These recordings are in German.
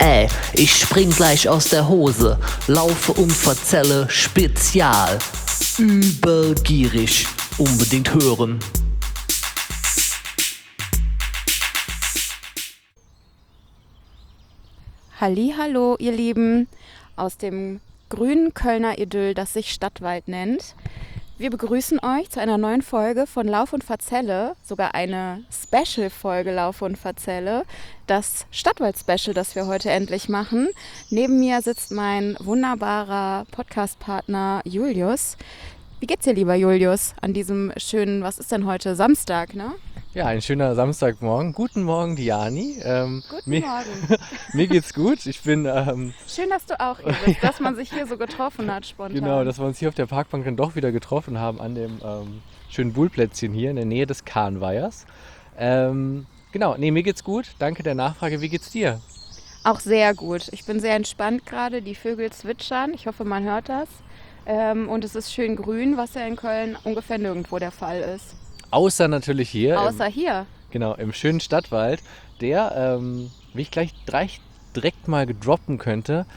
Ich spring gleich aus der Hose, laufe und verzelle Spezial. Übergierig, unbedingt hören. Hallihallo, ihr Lieben, aus dem grünen Kölner Idyll, das sich Stadtwald nennt. Wir begrüßen euch zu einer neuen Folge von Lauf und Verzelle, sogar eine Special-Folge Lauf und Verzelle, das Stadtwald-Special, das wir heute endlich machen. Neben mir sitzt mein wunderbarer Podcast-Partner Julius. Wie geht's dir, lieber Julius, an diesem schönen, was ist denn heute, Samstag, ne? Ja, ein schöner Samstagmorgen. Guten Morgen, Diani. Guten Morgen. Mir geht's gut. Ich bin... Schön, dass du auch hier bist, dass man sich hier so getroffen hat spontan. Genau, dass wir uns hier auf der Parkbank dann doch wieder getroffen haben an dem schönen Buhlplätzchen hier in der Nähe des Kahnweihers. Mir geht's gut. Danke der Nachfrage. Wie geht's dir? Auch sehr gut. Ich bin sehr entspannt gerade. Die Vögel zwitschern. Ich hoffe, man hört das. Und es ist schön grün, was ja in Köln ungefähr nirgendwo der Fall ist. Außer natürlich hier. Hier. Genau, im schönen Stadtwald, der, wie ich gleich direkt mal droppen könnte,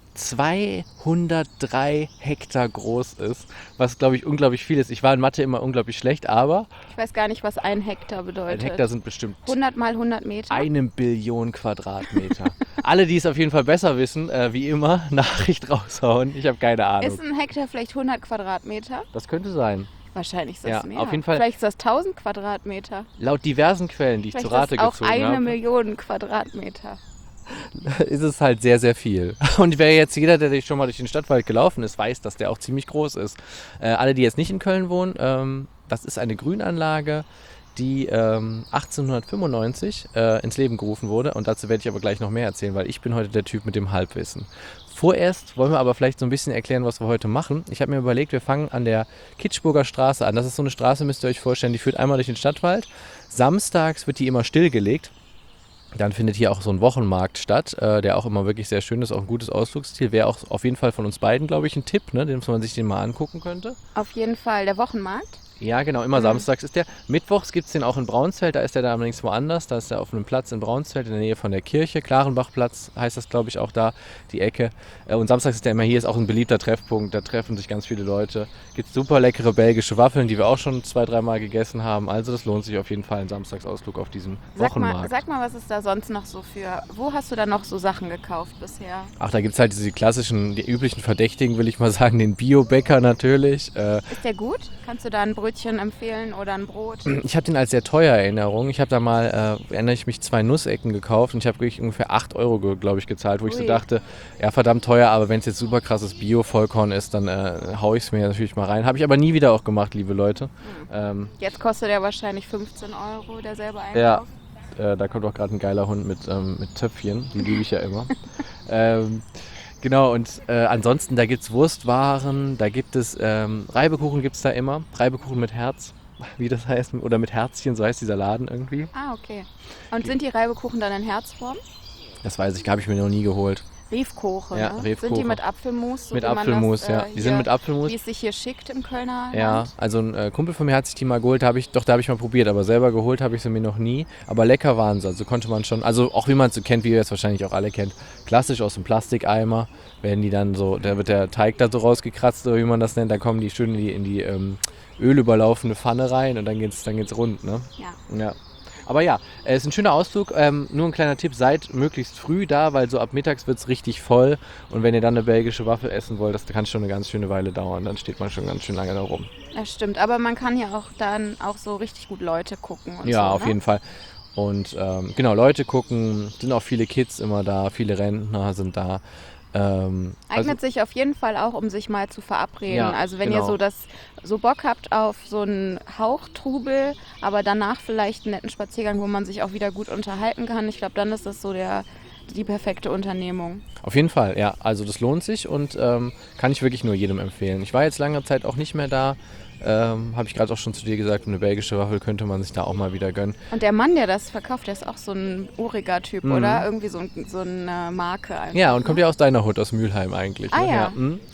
203 Hektar groß ist, was, glaube ich, unglaublich viel ist. Ich war in Mathe immer unglaublich schlecht, aber... Ich weiß gar nicht, was ein Hektar bedeutet. Ein Hektar sind bestimmt... 100 mal 100 Meter? 1 Billion Quadratmeter. Alle, die es auf jeden Fall besser wissen, wie immer, Nachricht raushauen. Ich habe keine Ahnung. Ist ein Hektar vielleicht 100 Quadratmeter? Das könnte sein. Wahrscheinlich ist das mehr. Auf jeden Fall. Vielleicht ist das 1000 Quadratmeter. Laut diversen Quellen, die ich zu Rate gezogen habe. Vielleicht ist auch 1 Million Quadratmeter. Ist es halt sehr, sehr viel. Und wer jetzt, jeder, der schon mal durch den Stadtwald gelaufen ist, weiß, dass der auch ziemlich groß ist. Alle, die jetzt nicht in Köln wohnen, das ist eine Grünanlage, die 1895 ins Leben gerufen wurde. Und dazu werde ich aber gleich noch mehr erzählen, weil ich bin heute der Typ mit dem Halbwissen. Vorerst wollen wir aber vielleicht so ein bisschen erklären, was wir heute machen. Ich habe mir überlegt, wir fangen an der Kitschburger Straße an. Das ist so eine Straße, müsst ihr euch vorstellen, die führt einmal durch den Stadtwald. Samstags wird die immer stillgelegt. Dann findet hier auch so ein Wochenmarkt statt, der auch immer wirklich sehr schön ist, auch ein gutes Ausflugsziel. Wäre auch auf jeden Fall von uns beiden, glaube ich, ein Tipp, ne, den man sich den mal angucken könnte. Auf jeden Fall, der Wochenmarkt. Ja, genau, immer samstags ist der. Mittwochs gibt es den auch in Braunsfeld, da ist der da allerdings woanders. Da ist er auf einem Platz in Braunsfeld in der Nähe von der Kirche. Klarenbachplatz heißt das, glaube ich, auch da, die Ecke. Und samstags ist der immer hier, ist auch ein beliebter Treffpunkt, da treffen sich ganz viele Leute. Gibt super leckere belgische Waffeln, die wir auch schon 2-3 Mal gegessen haben. Also das lohnt sich auf jeden Fall, ein Samstagsausflug auf diesen Wochenmarkt. Sag mal, was ist da sonst noch so für, wo hast du da noch so Sachen gekauft bisher? Ach, da gibt es halt diese klassischen, die üblichen Verdächtigen, will ich mal sagen, den Bio-Bäcker natürlich. Ist der gut? Kannst du da ein Brötchen empfehlen oder ein Brot? Ich habe den als sehr teuer in Erinnerung. Ich habe da mal, erinnere ich mich, 2 Nussecken gekauft und ich habe wirklich ungefähr 8 €, glaube ich, gezahlt, wo ich so dachte, ja verdammt teuer, aber wenn es jetzt super krasses Bio-Vollkorn ist, dann haue ich es mir natürlich mal rein. Habe ich aber nie wieder auch gemacht, liebe Leute. Jetzt kostet der wahrscheinlich 15 €, derselbe Einkauf. Ja, da kommt auch gerade ein geiler Hund mit Töpfchen, die liebe ich ja immer. Genau, und ansonsten, da gibt es Wurstwaren, da gibt es Reibekuchen, gibt es da immer. Reibekuchen mit Herz, wie das heißt, oder mit Herzchen, so heißt dieser Laden irgendwie. Ah, okay. Und sind die Reibekuchen dann in Herzform? Das weiß ich, habe ich mir noch nie geholt. Riefkuchen, ja, ne? Riefkuchen. Sind die mit Apfelmus? So mit Apfelmus, ja. Die sind mit Apfelmus. Wie es sich hier schickt im Kölner Ja, Land? also ein Kumpel von mir hat sich die mal geholt, da habe ich mal probiert, aber selber geholt habe ich sie mir noch nie. Aber lecker waren sie, also konnte man schon, also auch wie man es so kennt, wie ihr es wahrscheinlich auch alle kennt, klassisch aus dem Plastikeimer, werden die dann so, da wird der Teig da so rausgekratzt, oder wie man das nennt, dann kommen die schön in die ölüberlaufende Pfanne rein und dann geht's rund, ne? Ja. Aber ja, es ist ein schöner Ausflug. Nur ein kleiner Tipp, seid möglichst früh da, weil so ab mittags wird es richtig voll. Und wenn ihr dann eine belgische Waffel essen wollt, das kann schon eine ganz schöne Weile dauern. Dann steht man schon ganz schön lange da rum. Das stimmt, aber man kann ja auch dann auch so richtig gut Leute gucken und ja, so, auf jeden Fall. Und genau, Leute gucken, sind auch viele Kids immer da, viele Rentner sind da. Eignet sich auf jeden Fall auch, um sich mal zu verabreden. Ja, also wenn genau. ihr so Bock habt auf so einen Hauchtrubel, aber danach vielleicht einen netten Spaziergang, wo man sich auch wieder gut unterhalten kann. Ich glaube, dann ist das so die perfekte Unternehmung. Auf jeden Fall, ja. Also das lohnt sich und kann ich wirklich nur jedem empfehlen. Ich war jetzt lange Zeit auch nicht mehr da. Habe ich gerade auch schon zu dir gesagt, eine belgische Waffel könnte man sich da auch mal wieder gönnen. Und der Mann, der das verkauft, der ist auch so ein uriger Typ, oder? Irgendwie so eine Marke einfach. Ja, und kommt ja aus deiner Hut, aus Mülheim eigentlich. Ah ne? ja.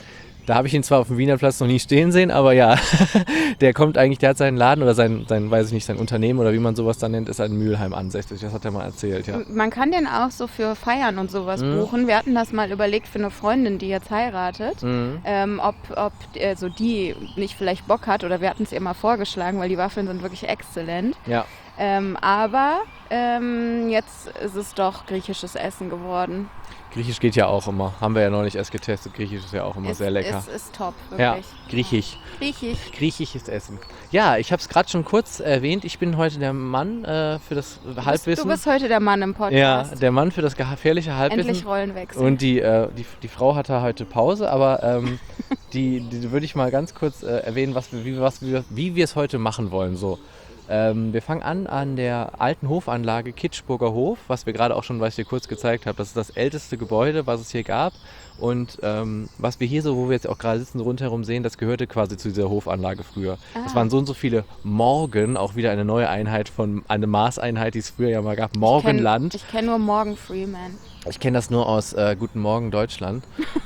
Da habe ich ihn zwar auf dem Wiener Platz noch nie stehen sehen, aber ja, der hat seinen Laden oder sein, weiß ich nicht, sein Unternehmen oder wie man sowas dann nennt, ist in Mülheim ansässig. Das hat er mal erzählt, ja. Man kann den auch so für Feiern und sowas buchen. Wir hatten das mal überlegt für eine Freundin, die jetzt heiratet, ob so die nicht vielleicht Bock hat, oder wir hatten es ihr mal vorgeschlagen, weil die Waffeln sind wirklich exzellent. Ja. Aber jetzt ist es doch griechisches Essen geworden. Griechisch geht ja auch immer. Haben wir ja neulich erst getestet. Griechisch ist ja auch immer sehr lecker. Ist top, wirklich. Ja, Griechisch. Griechisches Essen. Ja, ich habe es gerade schon kurz erwähnt. Ich bin heute der Mann für das Halbwissen. Du bist heute der Mann im Podcast. Ja, der Mann für das gefährliche Halbwissen. Endlich Rollenwechsel. Und die Frau hatte heute Pause, aber die würde ich mal ganz kurz erwähnen, wie wir es heute machen wollen. So. Wir fangen an der alten Hofanlage Kitschburger Hof, was wir gerade auch schon, was ich dir kurz gezeigt habe. Das ist das älteste Gebäude, was es hier gab. Und was wir hier so, wo wir jetzt auch gerade sitzen, rundherum sehen, das gehörte quasi zu dieser Hofanlage früher. Das waren so und so viele Morgen, auch wieder eine neue Einheit von einer Maßeinheit, die es früher ja mal gab, Morgenland. Ich kenne nur Morgan Freeman. Ich kenne das nur aus Guten Morgen Deutschland.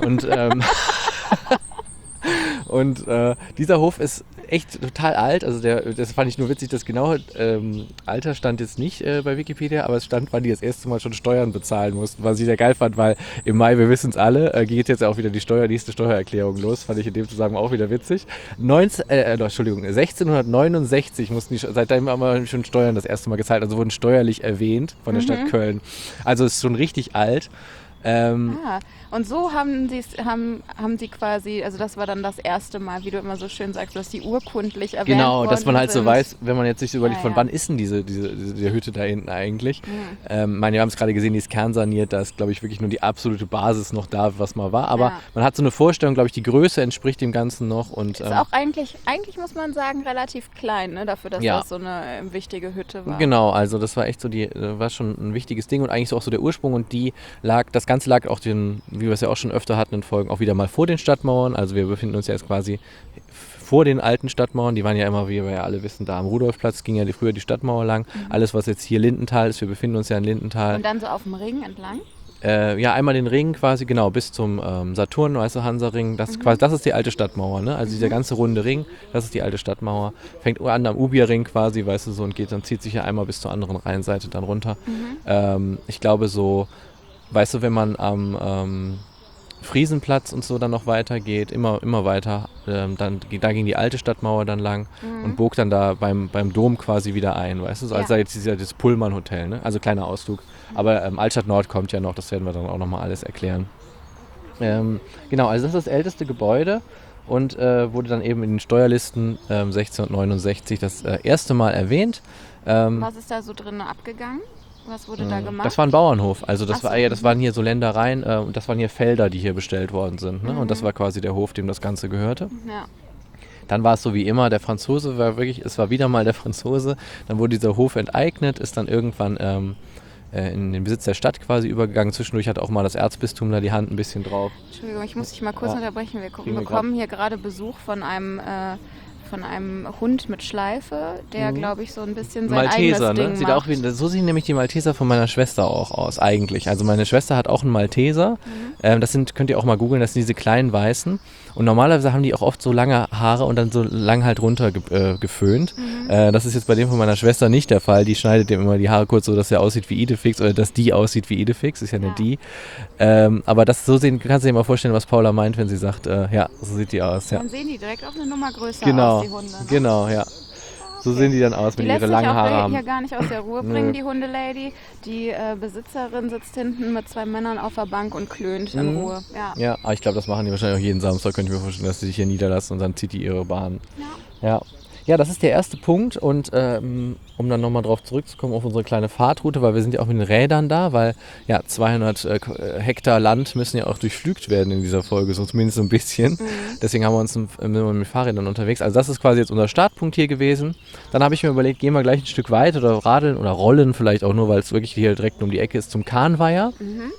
Und dieser Hof ist echt total alt. Also das fand ich nur witzig, das genaue Alter stand jetzt nicht bei Wikipedia, aber es stand, wann die das erste Mal schon Steuern bezahlen mussten, was ich sehr geil fand, weil im Mai, wir wissen es alle, geht jetzt auch wieder die nächste Steuererklärung los. Fand ich in dem Zusammenhang auch wieder witzig. 1669 mussten die, seitdem haben wir schon Steuern das erste Mal gezahlt, also wurden steuerlich erwähnt von der Stadt Köln. Also es ist schon richtig alt. Und so haben sie quasi, also das war dann das erste Mal, wie du immer so schön sagst, dass die urkundlich erwähnt Genau, worden dass man halt sind. so weiß, wenn man jetzt sich so überlegt, von wann ist denn diese Hütte da hinten eigentlich? Wir haben es gerade gesehen, die ist kernsaniert, da ist, glaube ich, wirklich nur die absolute Basis noch da, was mal war. Aber man hat so eine Vorstellung, glaube ich, die Größe entspricht dem Ganzen noch. Und, ist auch eigentlich muss man sagen, relativ klein, ne, dafür, dass das so eine wichtige Hütte war. Genau, also das war echt so, war schon ein wichtiges Ding und eigentlich so auch so der Ursprung, und das Ganze lag auch wie wir es ja auch schon öfter hatten in Folgen, auch wieder mal vor den Stadtmauern. Also wir befinden uns ja jetzt quasi vor den alten Stadtmauern. Die waren ja immer, wie wir ja alle wissen, da am Rudolfplatz ging ja früher die Stadtmauer lang. Alles, was jetzt hier Lindenthal ist, wir befinden uns ja in Lindenthal. Und dann so auf dem Ring entlang? Ja, einmal den Ring quasi, genau, bis zum Saturn, weißt du, Hansaring. Das ist die alte Stadtmauer, ne? Also dieser ganze runde Ring, das ist die alte Stadtmauer. Fängt an am Ubierring quasi, weißt du, so, und zieht sich ja einmal bis zur anderen Rheinseite dann runter. Ich glaube so, weißt du, wenn man am Friesenplatz und so dann noch weitergeht, immer weiter, da ging die alte Stadtmauer dann lang und bog dann da beim Dom quasi wieder ein, weißt du, so, als jetzt das Pullman-Hotel, ne? Also kleiner Ausflug. Aber Altstadt Nord kommt ja noch, das werden wir dann auch nochmal alles erklären. Genau, also das ist das älteste Gebäude und wurde dann eben in den Steuerlisten 1669 das erste Mal erwähnt. Was ist da so drin abgegangen? Was wurde da gemacht? Das war ein Bauernhof. Also das waren hier so Ländereien und das waren hier Felder, die hier bestellt worden sind. Ne? Und das war quasi der Hof, dem das Ganze gehörte. Ja. Dann war es so wie immer, der Franzose es war wieder mal der Franzose. Dann wurde dieser Hof enteignet, ist dann irgendwann in den Besitz der Stadt quasi übergegangen. Zwischendurch hat auch mal das Erzbistum da die Hand ein bisschen drauf. Entschuldigung, ich muss dich mal kurz unterbrechen. Wir bekommen hier gerade Besuch von einem Hund mit Schleife, der, glaube ich, so ein bisschen sein Malteser, eigenes Ding macht. So sehen nämlich die Malteser von meiner Schwester auch aus, eigentlich. Also meine Schwester hat auch einen Malteser. Könnt ihr auch mal googeln, das sind diese kleinen Weißen. Und normalerweise haben die auch oft so lange Haare und dann so lang halt runter geföhnt. Das ist jetzt bei dem von meiner Schwester nicht der Fall. Die schneidet dem immer die Haare kurz so, dass er aussieht wie Idefix oder dass die aussieht wie Idefix. Ist ja eine die. Aber kannst du dir mal vorstellen, was Paula meint, wenn sie sagt, so sieht die aus. Ja. Dann sehen die direkt auch eine Nummer größer aus, die Hunde. Ne? Genau, ja. So sehen die dann aus, wenn die ihre langen Haare haben. Die lässt sich auch hier gar nicht aus der Ruhe bringen, die Hundelady. Die Besitzerin sitzt hinten mit 2 Männern auf der Bank und klönt in Ruhe. Ja, aber ich glaube, das machen die wahrscheinlich auch jeden Samstag, könnte ich mir vorstellen, dass sie sich hier niederlassen und dann zieht die ihre Bahn. Ja, das ist der erste Punkt und um dann nochmal drauf zurückzukommen auf unsere kleine Fahrtroute, weil wir sind ja auch mit den Rädern da, weil 200 Hektar Land müssen ja auch durchflügt werden in dieser Folge, so zumindest so ein bisschen. Deswegen haben wir uns mit Fahrrädern unterwegs. Also das ist quasi jetzt unser Startpunkt hier gewesen. Dann habe ich mir überlegt, gehen wir gleich ein Stück weit oder radeln oder rollen vielleicht auch nur, weil es wirklich hier direkt um die Ecke ist, zum Kahnweiher.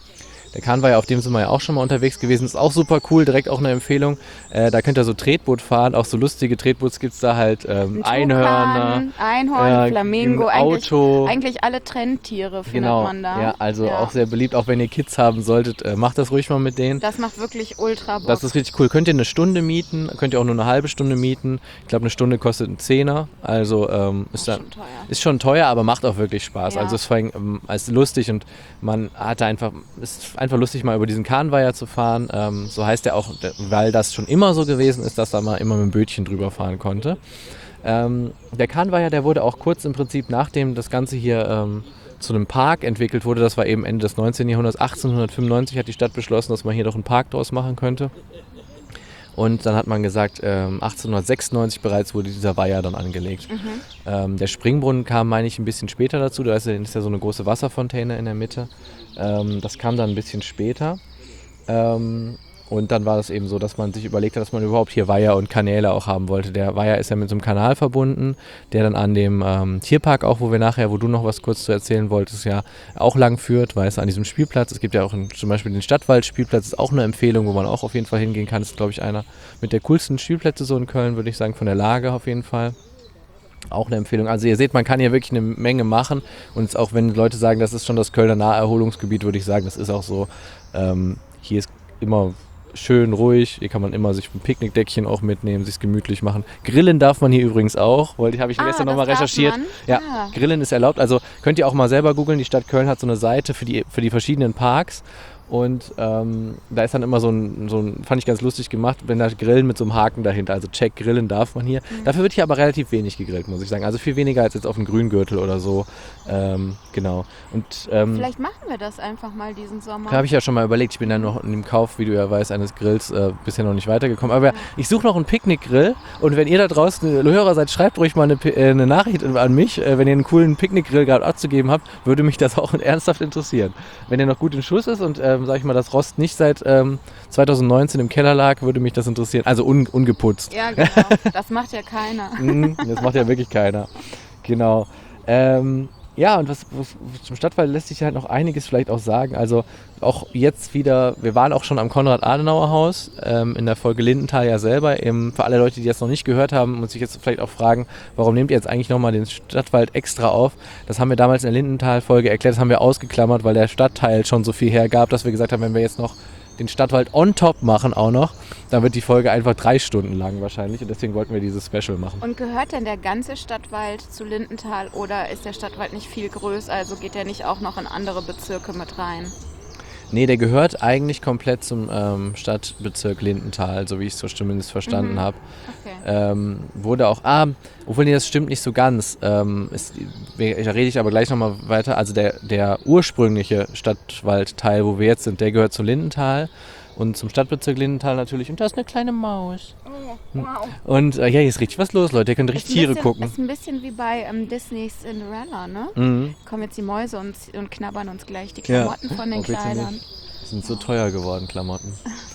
Der Kahnweiher, auf dem sind wir ja auch schon mal unterwegs gewesen, ist auch super cool, direkt auch eine Empfehlung. Da könnt ihr so Tretboot fahren, auch so lustige Tretboots gibt es da halt, Einhörner, Einhorn, Flamingo, ein Auto. eigentlich alle Trendtiere findet Genau, man da. ja, also auch sehr beliebt, auch wenn ihr Kids haben solltet, macht das ruhig mal mit denen. Das macht wirklich ultra Bock. Das ist richtig cool. Könnt ihr eine Stunde mieten, könnt ihr auch nur eine halbe Stunde mieten. Ich glaube, eine Stunde kostet einen Zehner, also ist schon teuer, aber macht auch wirklich Spaß. Ja. Also es ist lustig und man hat ist einfach lustig, mal über diesen Kahnweiher zu fahren. So heißt er auch, weil das schon immer so gewesen ist, dass da mal immer mit dem Bötchen drüber fahren konnte. Der Kahnweiher, der wurde auch kurz im Prinzip, nachdem das Ganze hier zu einem Park entwickelt wurde, das war eben Ende des 19. Jahrhunderts, 1895 hat die Stadt beschlossen, dass man hier doch einen Park draus machen könnte. Und dann hat man gesagt, 1896 bereits wurde dieser Weiher dann angelegt. Der Springbrunnen kam, meine ich, ein bisschen später dazu. Da ist ja so eine große Wasserfontäne in der Mitte. Das kam dann ein bisschen später. Und dann war es eben so, dass man sich überlegt hat, dass man überhaupt hier Weiher und Kanäle auch haben wollte. Der Weiher ist ja mit so einem Kanal verbunden, der dann an dem Tierpark auch, wo du noch was kurz zu erzählen wolltest, ja auch lang führt, weißt du, an diesem Spielplatz. Es gibt ja auch zum Beispiel den Stadtwald-Spielplatz, ist auch eine Empfehlung, wo man auch auf jeden Fall hingehen kann. Das ist, glaube ich, einer mit der coolsten Spielplätze so in Köln, würde ich sagen, von der Lage auf jeden Fall. Auch eine Empfehlung. Also ihr seht, man kann hier wirklich eine Menge machen. Und auch wenn Leute sagen, das ist schon das Kölner Naherholungsgebiet, würde ich sagen, das ist auch so. Hier ist immer schön ruhig, hier kann man immer sich ein Picknickdeckchen auch mitnehmen, sich gemütlich machen. Grillen darf man hier übrigens auch, habe ich gestern nochmal recherchiert. Ja, Grillen ist erlaubt, also könnt ihr auch mal selber googeln, die Stadt Köln hat so eine Seite für die verschiedenen Parks. Und da ist dann immer so ein, fand ich ganz lustig gemacht, wenn da Grillen mit so einem Haken dahinter, also check, grillen darf man hier. Dafür wird hier aber relativ wenig gegrillt, muss ich sagen. Also viel weniger als jetzt auf dem Grüngürtel oder so. Genau. Und, vielleicht machen wir das einfach mal diesen Sommer. Da habe ich ja schon mal überlegt, ich bin dann noch in dem Kauf, wie du ja weißt, eines Grills bisher noch nicht weitergekommen. Aber ich suche noch einen Picknickgrill und wenn ihr da draußen Hörer seid, schreibt ruhig mal eine Nachricht an mich. Wenn ihr einen coolen Picknickgrill gerade abzugeben habt, würde mich das auch ernsthaft interessieren. Wenn der noch gut in Schuss ist und sag ich mal, das Rost nicht seit 2019 im Keller lag, würde mich das interessieren. Also ungeputzt. Ja, genau. Das macht ja keiner. Das macht ja wirklich keiner. Genau. Ja, und was zum Stadtwald lässt sich halt noch einiges vielleicht auch sagen. Also auch jetzt wieder, wir waren auch schon am Konrad-Adenauer-Haus in der Folge Lindenthal ja selber. Für alle Leute, die das noch nicht gehört haben und sich jetzt vielleicht auch fragen, warum nehmt ihr jetzt eigentlich nochmal den Stadtwald extra auf? Das haben wir damals in der Lindenthal-Folge erklärt, das haben wir ausgeklammert, weil der Stadtteil schon so viel hergab, dass wir gesagt haben, wenn wir jetzt noch den Stadtwald on top machen auch noch, dann wird die Folge einfach 3 Stunden lang wahrscheinlich und deswegen wollten wir dieses Special machen. Und gehört denn der ganze Stadtwald zu Lindenthal oder ist der Stadtwald nicht viel größer, also geht der nicht auch noch in andere Bezirke mit rein? Nee, der gehört eigentlich komplett zum Stadtbezirk Lindenthal, so wie ich es so zumindest verstanden habe. Okay. Wurde auch, obwohl nee, das stimmt nicht so ganz, da rede ich aber gleich nochmal weiter, also der ursprüngliche Stadtwaldteil, wo wir jetzt sind, der gehört zu Lindenthal und zum Stadtbezirk Lindenthal natürlich und da ist eine kleine Maus. Oh, wow. Und hier ist richtig was los, Leute, ihr könnt richtig Tiere gucken. Ist ein bisschen wie bei Disneys Cinderella, ne? Kommen jetzt die Mäuse und knabbern uns gleich die Klamotten von den Kleidern. Die sind so teuer geworden, Klamotten.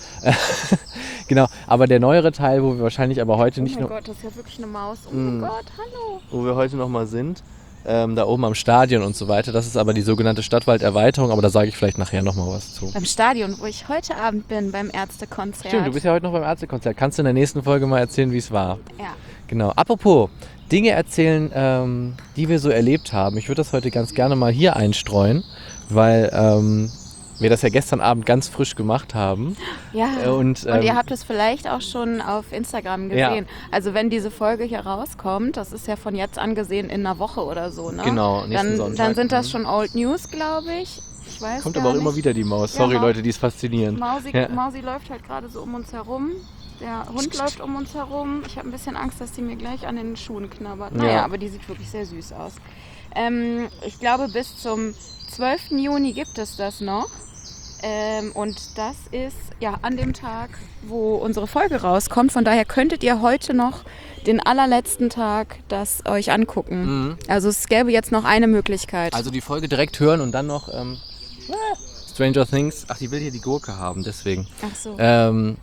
Genau, aber der neuere Teil, wo wir wahrscheinlich aber heute nicht noch... Oh mein Gott, das ist ja wirklich eine Maus. Oh mein Gott, hallo. Wo wir heute noch mal sind, da oben am Stadion und so weiter. Das ist aber die sogenannte Stadtwalderweiterung, aber da sage ich vielleicht nachher noch mal was zu. Beim Stadion, wo ich heute Abend bin, beim Ärztekonzert. Stimmt, du bist ja heute noch beim Ärztekonzert. Kannst du in der nächsten Folge mal erzählen, wie es war? Ja. Genau. Apropos, Dinge erzählen, die wir so erlebt haben. Ich würde das heute ganz gerne mal hier einstreuen, weil wir das ja gestern Abend ganz frisch gemacht haben. Ja, und ihr habt es vielleicht auch schon auf Instagram gesehen. Ja. Also wenn diese Folge hier rauskommt, das ist ja von jetzt an gesehen in einer Woche oder so, ne? Genau, nächsten Sonntag. Dann sind das schon Old News, glaube ich. Ich weiß Kommt gar aber auch nicht. immer wieder die Maus. Sorry, Leute, die ist faszinierend. Mausi läuft halt gerade so um uns herum. Der Hund läuft um uns herum. Ich habe ein bisschen Angst, dass die mir gleich an den Schuhen knabbert. Naja, aber die sieht wirklich sehr süß aus. Ich glaube, bis zum 12. Juni gibt es das noch. Und das ist ja an dem Tag, wo unsere Folge rauskommt. Von daher könntet ihr heute noch den allerletzten Tag das euch angucken. Also es gäbe jetzt noch eine Möglichkeit. Also die Folge direkt hören und dann noch Stranger Things. Ach, die will hier die Gurke haben, deswegen. Ach so.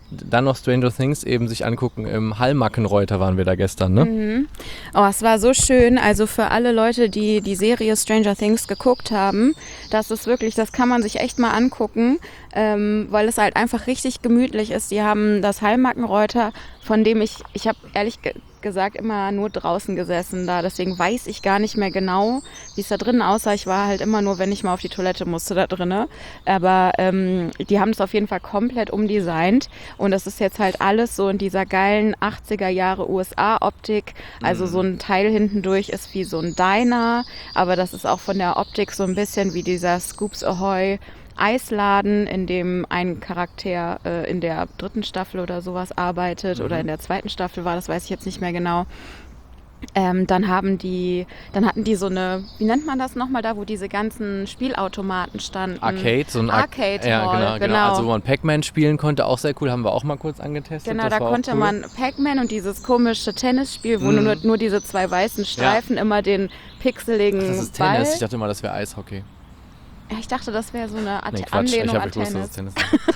dann noch Stranger Things eben sich angucken. Im Hallmackenreuter waren wir da gestern, ne? Oh, es war so schön. Also für alle Leute, die die Serie Stranger Things geguckt haben, das kann man sich echt mal angucken, weil es halt einfach richtig gemütlich ist. Die haben das Hallmackenreuter, von dem ich habe ehrlich gesagt immer nur draußen gesessen da. Deswegen weiß ich gar nicht mehr genau, wie es da drinnen aussah. Ich war halt immer nur, wenn ich mal auf die Toilette musste, da drinnen. Aber die haben es auf jeden Fall komplett umdesignt. Und das ist jetzt halt alles so in dieser geilen 80er Jahre USA-Optik. Also so ein Teil hinten durch ist wie so ein Diner. Aber das ist auch von der Optik so ein bisschen wie dieser Scoops Ahoy Eisladen, in dem ein Charakter in der 3. Staffel oder sowas arbeitet oder in der 2. Staffel war, das weiß ich jetzt nicht mehr genau. Dann hatten die so eine, wie nennt man das nochmal da, wo diese ganzen Spielautomaten standen? Arcade, so ein Arcade ja, Hall, genau. Also wo man Pac-Man spielen konnte, auch sehr cool, haben wir auch mal kurz angetestet. Genau, das da war konnte auch cool. man Pac-Man und dieses komische Tennisspiel, wo nur diese 2 weißen Streifen immer den pixeligen Das ist Ball. Tennis, ich dachte mal, das wäre Eishockey. Ja, ich dachte, das wäre so eine Nee, Quatsch, Anlehnung ich habe an gewusst, dass Tennis. es Tennis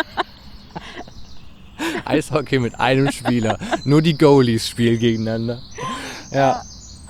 ist. Eishockey mit einem Spieler. Nur die Goalies spielen gegeneinander. Ja.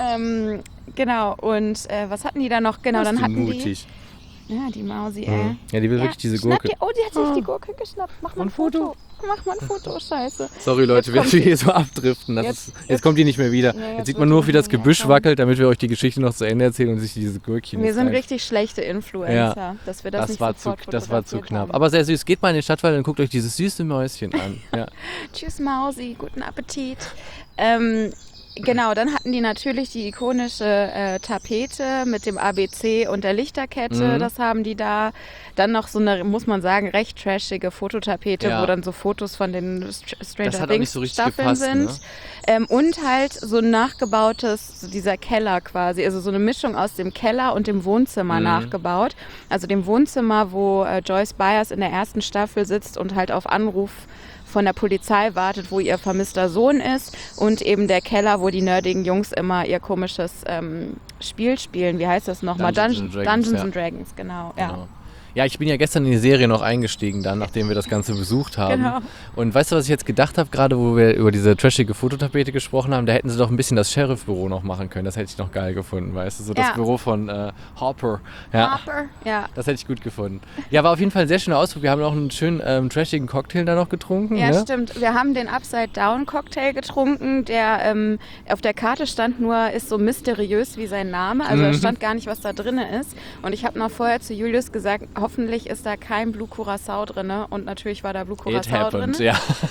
Genau, und was hatten die da noch? Genau, Bist dann du hatten mutig. die. Ja, die Mausi, ey. Ja, die will wirklich diese Gurke. Die hat sich die Gurke geschnappt. Mach mal ein Foto. Mach mal ein Foto, scheiße. Sorry Leute, wir hier so abdriften. Jetzt kommt die nicht mehr wieder. Nee, jetzt sieht man nur, wie das Gebüsch wackelt, damit wir euch die Geschichte noch zu Ende erzählen und sich diese Gürkchen Wir nicht sind rein- richtig schlechte Influencer, dass wir das nicht war sofort das war zu fotografiert knapp. haben. Aber sehr süß. Geht mal in den Stadtwald und guckt euch dieses süße Mäuschen an. Ja. Tschüss Mausi, guten Appetit. Genau, dann hatten die natürlich die ikonische Tapete mit dem ABC und der Lichterkette, das haben die da. Dann noch so eine, muss man sagen, recht trashige Fototapete, Ja. wo dann so Fotos von den Das Stranger hat auch nicht Things so richtig Staffeln gepasst, sind. ne? Und halt so ein nachgebautes, so dieser Keller quasi, also so eine Mischung aus dem Keller und dem Wohnzimmer nachgebaut. Also dem Wohnzimmer, wo Joyce Byers in der 1. Staffel sitzt und halt auf Anruf von der Polizei wartet, wo ihr vermisster Sohn ist, und eben der Keller, wo die nerdigen Jungs immer ihr komisches Spiel spielen. Wie heißt das nochmal? Dungeons Dungeons and Dragons, genau. Ja. Genau. Ja, ich bin ja gestern in die Serie noch eingestiegen dann, nachdem wir das Ganze besucht haben. Genau. Und weißt du, was ich jetzt gedacht habe, gerade wo wir über diese trashige Fototapete gesprochen haben, da hätten sie doch ein bisschen das Sheriff-Büro noch machen können. Das hätte ich noch geil gefunden, weißt du? So das Ja. Büro von Harper. Ja. Harper, ja. Das hätte ich gut gefunden. Ja, war auf jeden Fall ein sehr schöner Ausflug. Wir haben auch einen schönen trashigen Cocktail da noch getrunken. Ja, ne? stimmt. Wir haben den Upside-Down-Cocktail getrunken, der auf der Karte stand nur, ist so mysteriös wie sein Name. Also da stand gar nicht, was da drin ist. Und ich habe noch vorher zu Julius gesagt, hoffentlich ist da kein Blue Curacao drin. Und natürlich war da Blue It Curacao drin. happened, ja.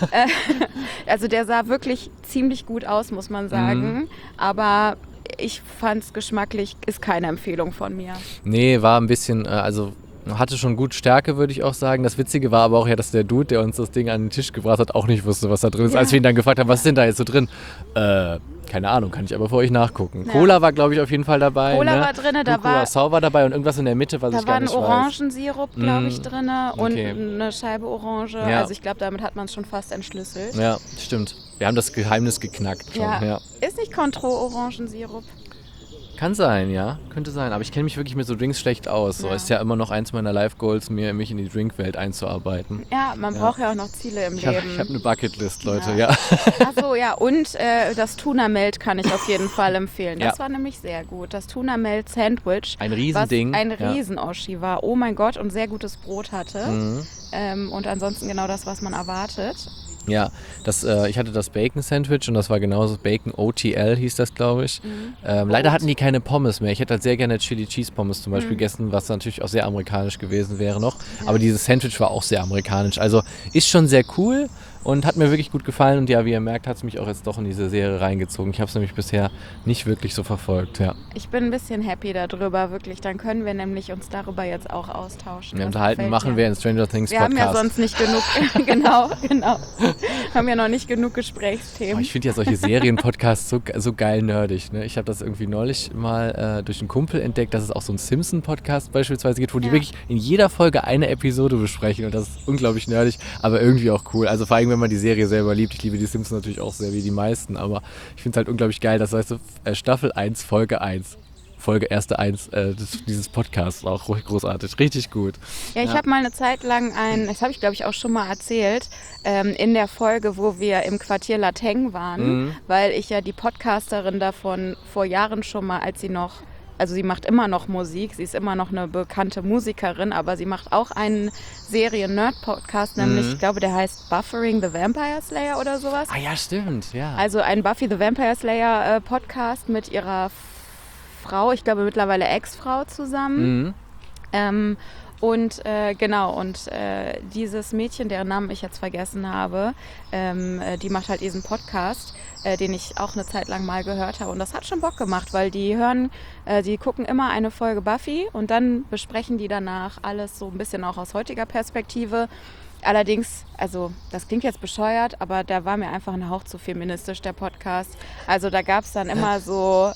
Also der sah wirklich ziemlich gut aus, muss man sagen. Aber ich fand es geschmacklich, ist keine Empfehlung von mir. Nee, war ein bisschen, also hatte schon gut Stärke, würde ich auch sagen. Das Witzige war aber auch ja, dass der Dude, der uns das Ding an den Tisch gebracht hat, auch nicht wusste, was da drin ist. Ja. Als wir ihn dann gefragt haben, was ist denn da jetzt so drin? Keine Ahnung, kann ich aber für euch nachgucken. Ja. Cola war, glaube ich, auf jeden Fall dabei. Cola ne? war drin, da Blue Curacao war dabei und irgendwas in der Mitte, was Da ich war gar ein nicht weiß. Orangensirup, glaube ich, drin und Okay. eine Scheibe Orange. Ja. Also ich glaube, damit hat man es schon fast entschlüsselt. Ja, stimmt. Wir haben das Geheimnis geknackt schon. Ja. Ist nicht Cointreau-Orangensirup? Kann sein, ja. Könnte sein. Aber ich kenne mich wirklich mit so Drinks schlecht aus. So Ja. ist ja immer noch eins meiner Life-Goals, mich in die Drinkwelt einzuarbeiten. Ja, man braucht ja auch noch Ziele im Ich habe Leben. eine Bucketlist, Leute, Ja. ja. Achso, ja, und das Tuna-Melt kann ich auf jeden Fall empfehlen. Das Ja. war nämlich sehr gut. Das Tuna-Melt-Sandwich, Ein Riesending. was ein Ja. Riesen-Oschi war. Oh mein Gott, und sehr gutes Brot hatte. Mhm. Und ansonsten genau das, was man erwartet. Ja, ich hatte das Bacon-Sandwich und das war genauso Bacon OTL hieß das, glaube ich. Leider hatten die keine Pommes mehr. Ich hätte halt sehr gerne Chili Cheese Pommes zum Beispiel gegessen, was natürlich auch sehr amerikanisch gewesen wäre noch. Aber dieses Sandwich war auch sehr amerikanisch. Also ist schon sehr cool und hat mir wirklich gut gefallen. Und ja, wie ihr merkt, hat es mich auch jetzt doch in diese Serie reingezogen. Ich habe es nämlich bisher nicht wirklich so verfolgt, ja. Ich bin ein bisschen happy darüber, wirklich. Dann können wir nämlich uns darüber jetzt auch austauschen. Wir Das unterhalten gefällt machen mir. wir in Stranger Things Wir haben Podcast. ja sonst nicht genug, genau. Haben ja noch nicht genug Oh, Gesprächsthemen. ich finde ja solche Serienpodcasts so geil nerdig. Ne? Ich habe das irgendwie neulich mal durch einen Kumpel entdeckt, dass es auch so einen Simpson-Podcast beispielsweise gibt, wo die wirklich in jeder Folge eine Episode besprechen und das ist unglaublich nerdig, aber irgendwie auch cool. Also vor allem, wenn man die Serie selber liebt. Ich liebe die Simpsons natürlich auch sehr wie die meisten, aber ich finde es halt unglaublich geil, das heißt so, Staffel 1, Folge 1. Folge erste 1 dieses Podcasts auch großartig. Richtig gut. Ja, ich habe mal eine Zeit lang das habe ich glaube ich auch schon mal erzählt, in der Folge, wo wir im Quartier Lateng waren, weil ich ja die Podcasterin davon vor Jahren schon mal, also sie macht immer noch Musik, sie ist immer noch eine bekannte Musikerin, aber sie macht auch einen Serien-Nerd-Podcast, nämlich, ich glaube, der heißt Buffering the Vampire Slayer oder sowas. Ah ja, stimmt, ja. Also ein Buffy the Vampire Slayer Podcast mit ihrer Frau, ich glaube mittlerweile Ex-Frau zusammen. Dieses Mädchen, deren Namen ich jetzt vergessen habe, die macht halt diesen Podcast, den ich auch eine Zeit lang mal gehört habe. Und das hat schon Bock gemacht, weil die gucken immer eine Folge Buffy und dann besprechen die danach alles so ein bisschen auch aus heutiger Perspektive. Allerdings, also das klingt jetzt bescheuert, aber da war mir einfach ein Hauch zu feministisch, der Podcast. Also da gab es dann immer so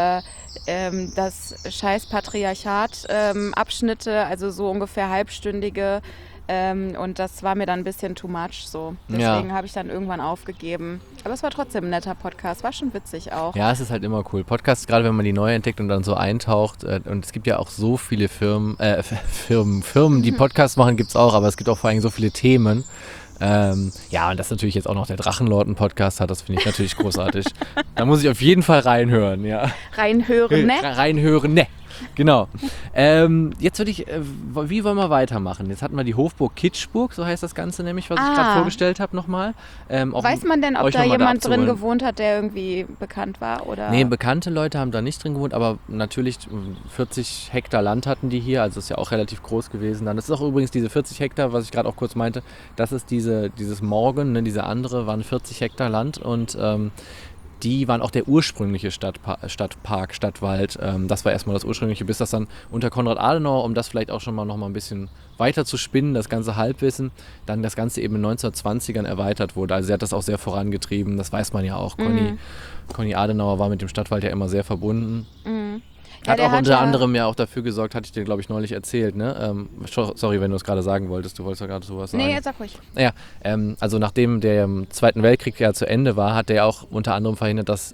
das scheiß Patriarchat Abschnitte, also so ungefähr halbstündige. Und das war mir dann ein bisschen too much so. Deswegen habe ich dann irgendwann aufgegeben. Aber es war trotzdem ein netter Podcast, war schon witzig auch. Ja, es ist halt immer cool. Podcasts, gerade wenn man die neu entdeckt und dann so eintaucht. Und es gibt ja auch so viele Firmen, die Podcasts machen, gibt es auch, aber es gibt auch vor allem so viele Themen. Und dass natürlich jetzt auch noch der Drachenlord einen Podcast hat, das finde ich natürlich großartig. Da muss ich auf jeden Fall reinhören, ja. Reinhören, ne? Reinhören, ne? Genau. Jetzt würde ich, wie wollen wir weitermachen? Jetzt hatten wir die Hofburg Kitschburg, so heißt das Ganze nämlich, was ich gerade vorgestellt habe nochmal. Weiß man denn, ob da jemand drin gewohnt hat, der irgendwie bekannt war? Oder? Nee, bekannte Leute haben da nicht drin gewohnt, aber natürlich 40 Hektar Land hatten die hier, also ist ja auch relativ groß gewesen. Dann ist auch übrigens diese 40 Hektar, was ich gerade auch kurz meinte, das ist dieses Morgen, ne, diese andere, waren 40 Hektar Land und die waren auch der ursprüngliche Stadtpark, Stadtwald. Das war erstmal das ursprüngliche, bis das dann unter Konrad Adenauer, um das vielleicht auch schon mal noch mal ein bisschen weiter zu spinnen, das ganze Halbwissen, dann das Ganze eben in den 1920ern erweitert wurde. Also sie hat das auch sehr vorangetrieben, das weiß man ja auch. Conny Adenauer war mit dem Stadtwald ja immer sehr verbunden. Hat auch unter anderem ja auch dafür gesorgt, hatte ich dir, glaube ich, neulich erzählt, ne? Sorry, wenn du es gerade sagen wolltest, du wolltest ja gerade sowas sagen. Nee, sag ruhig. Ja, also nachdem der Zweiten Weltkrieg ja zu Ende war, hat der auch unter anderem verhindert, dass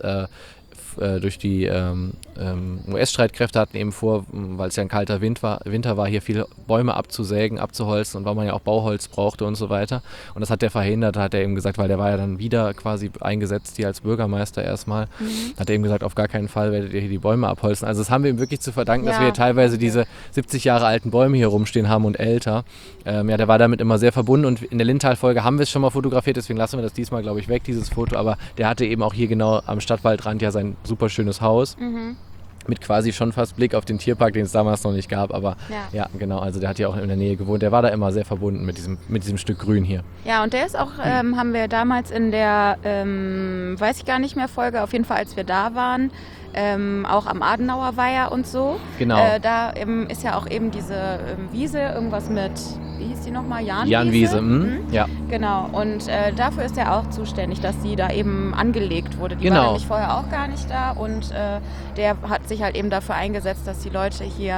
durch die US-Streitkräfte hatten eben vor, weil es ja ein kalter Winter war, hier viele Bäume abzusägen, abzuholzen und weil man ja auch Bauholz brauchte und so weiter. Und das hat der verhindert, hat er eben gesagt, weil der war ja dann wieder quasi eingesetzt hier als Bürgermeister erstmal. Hat er eben gesagt, auf gar keinen Fall werdet ihr hier die Bäume abholzen. Also das haben wir ihm wirklich zu verdanken, dass wir hier teilweise diese 70 Jahre alten Bäume hier rumstehen haben und älter. Der war damit immer sehr verbunden und in der Lindtal-Folge haben wir es schon mal fotografiert, deswegen lassen wir das diesmal, glaube ich, weg, dieses Foto. Aber der hatte eben auch hier genau am Stadtwaldrand ja sein super schönes Haus. Mit quasi schon fast Blick auf den Tierpark, den es damals noch nicht gab, aber ja, genau, also der hat ja auch in der Nähe gewohnt, der war da immer sehr verbunden mit diesem Stück Grün hier. Ja, und der ist auch, haben wir damals in der, weiß ich gar nicht mehr, Folge, auf jeden Fall als wir da waren, auch am Adenauer Weiher und so. Genau. Da ist ja auch eben diese Wiese, irgendwas mit, wie hieß die nochmal? Jahnwiese, ja. Genau, und dafür ist er auch zuständig, dass die da eben angelegt wurde. Die war nämlich vorher auch gar nicht da und der hat sich halt eben dafür eingesetzt, dass die Leute hier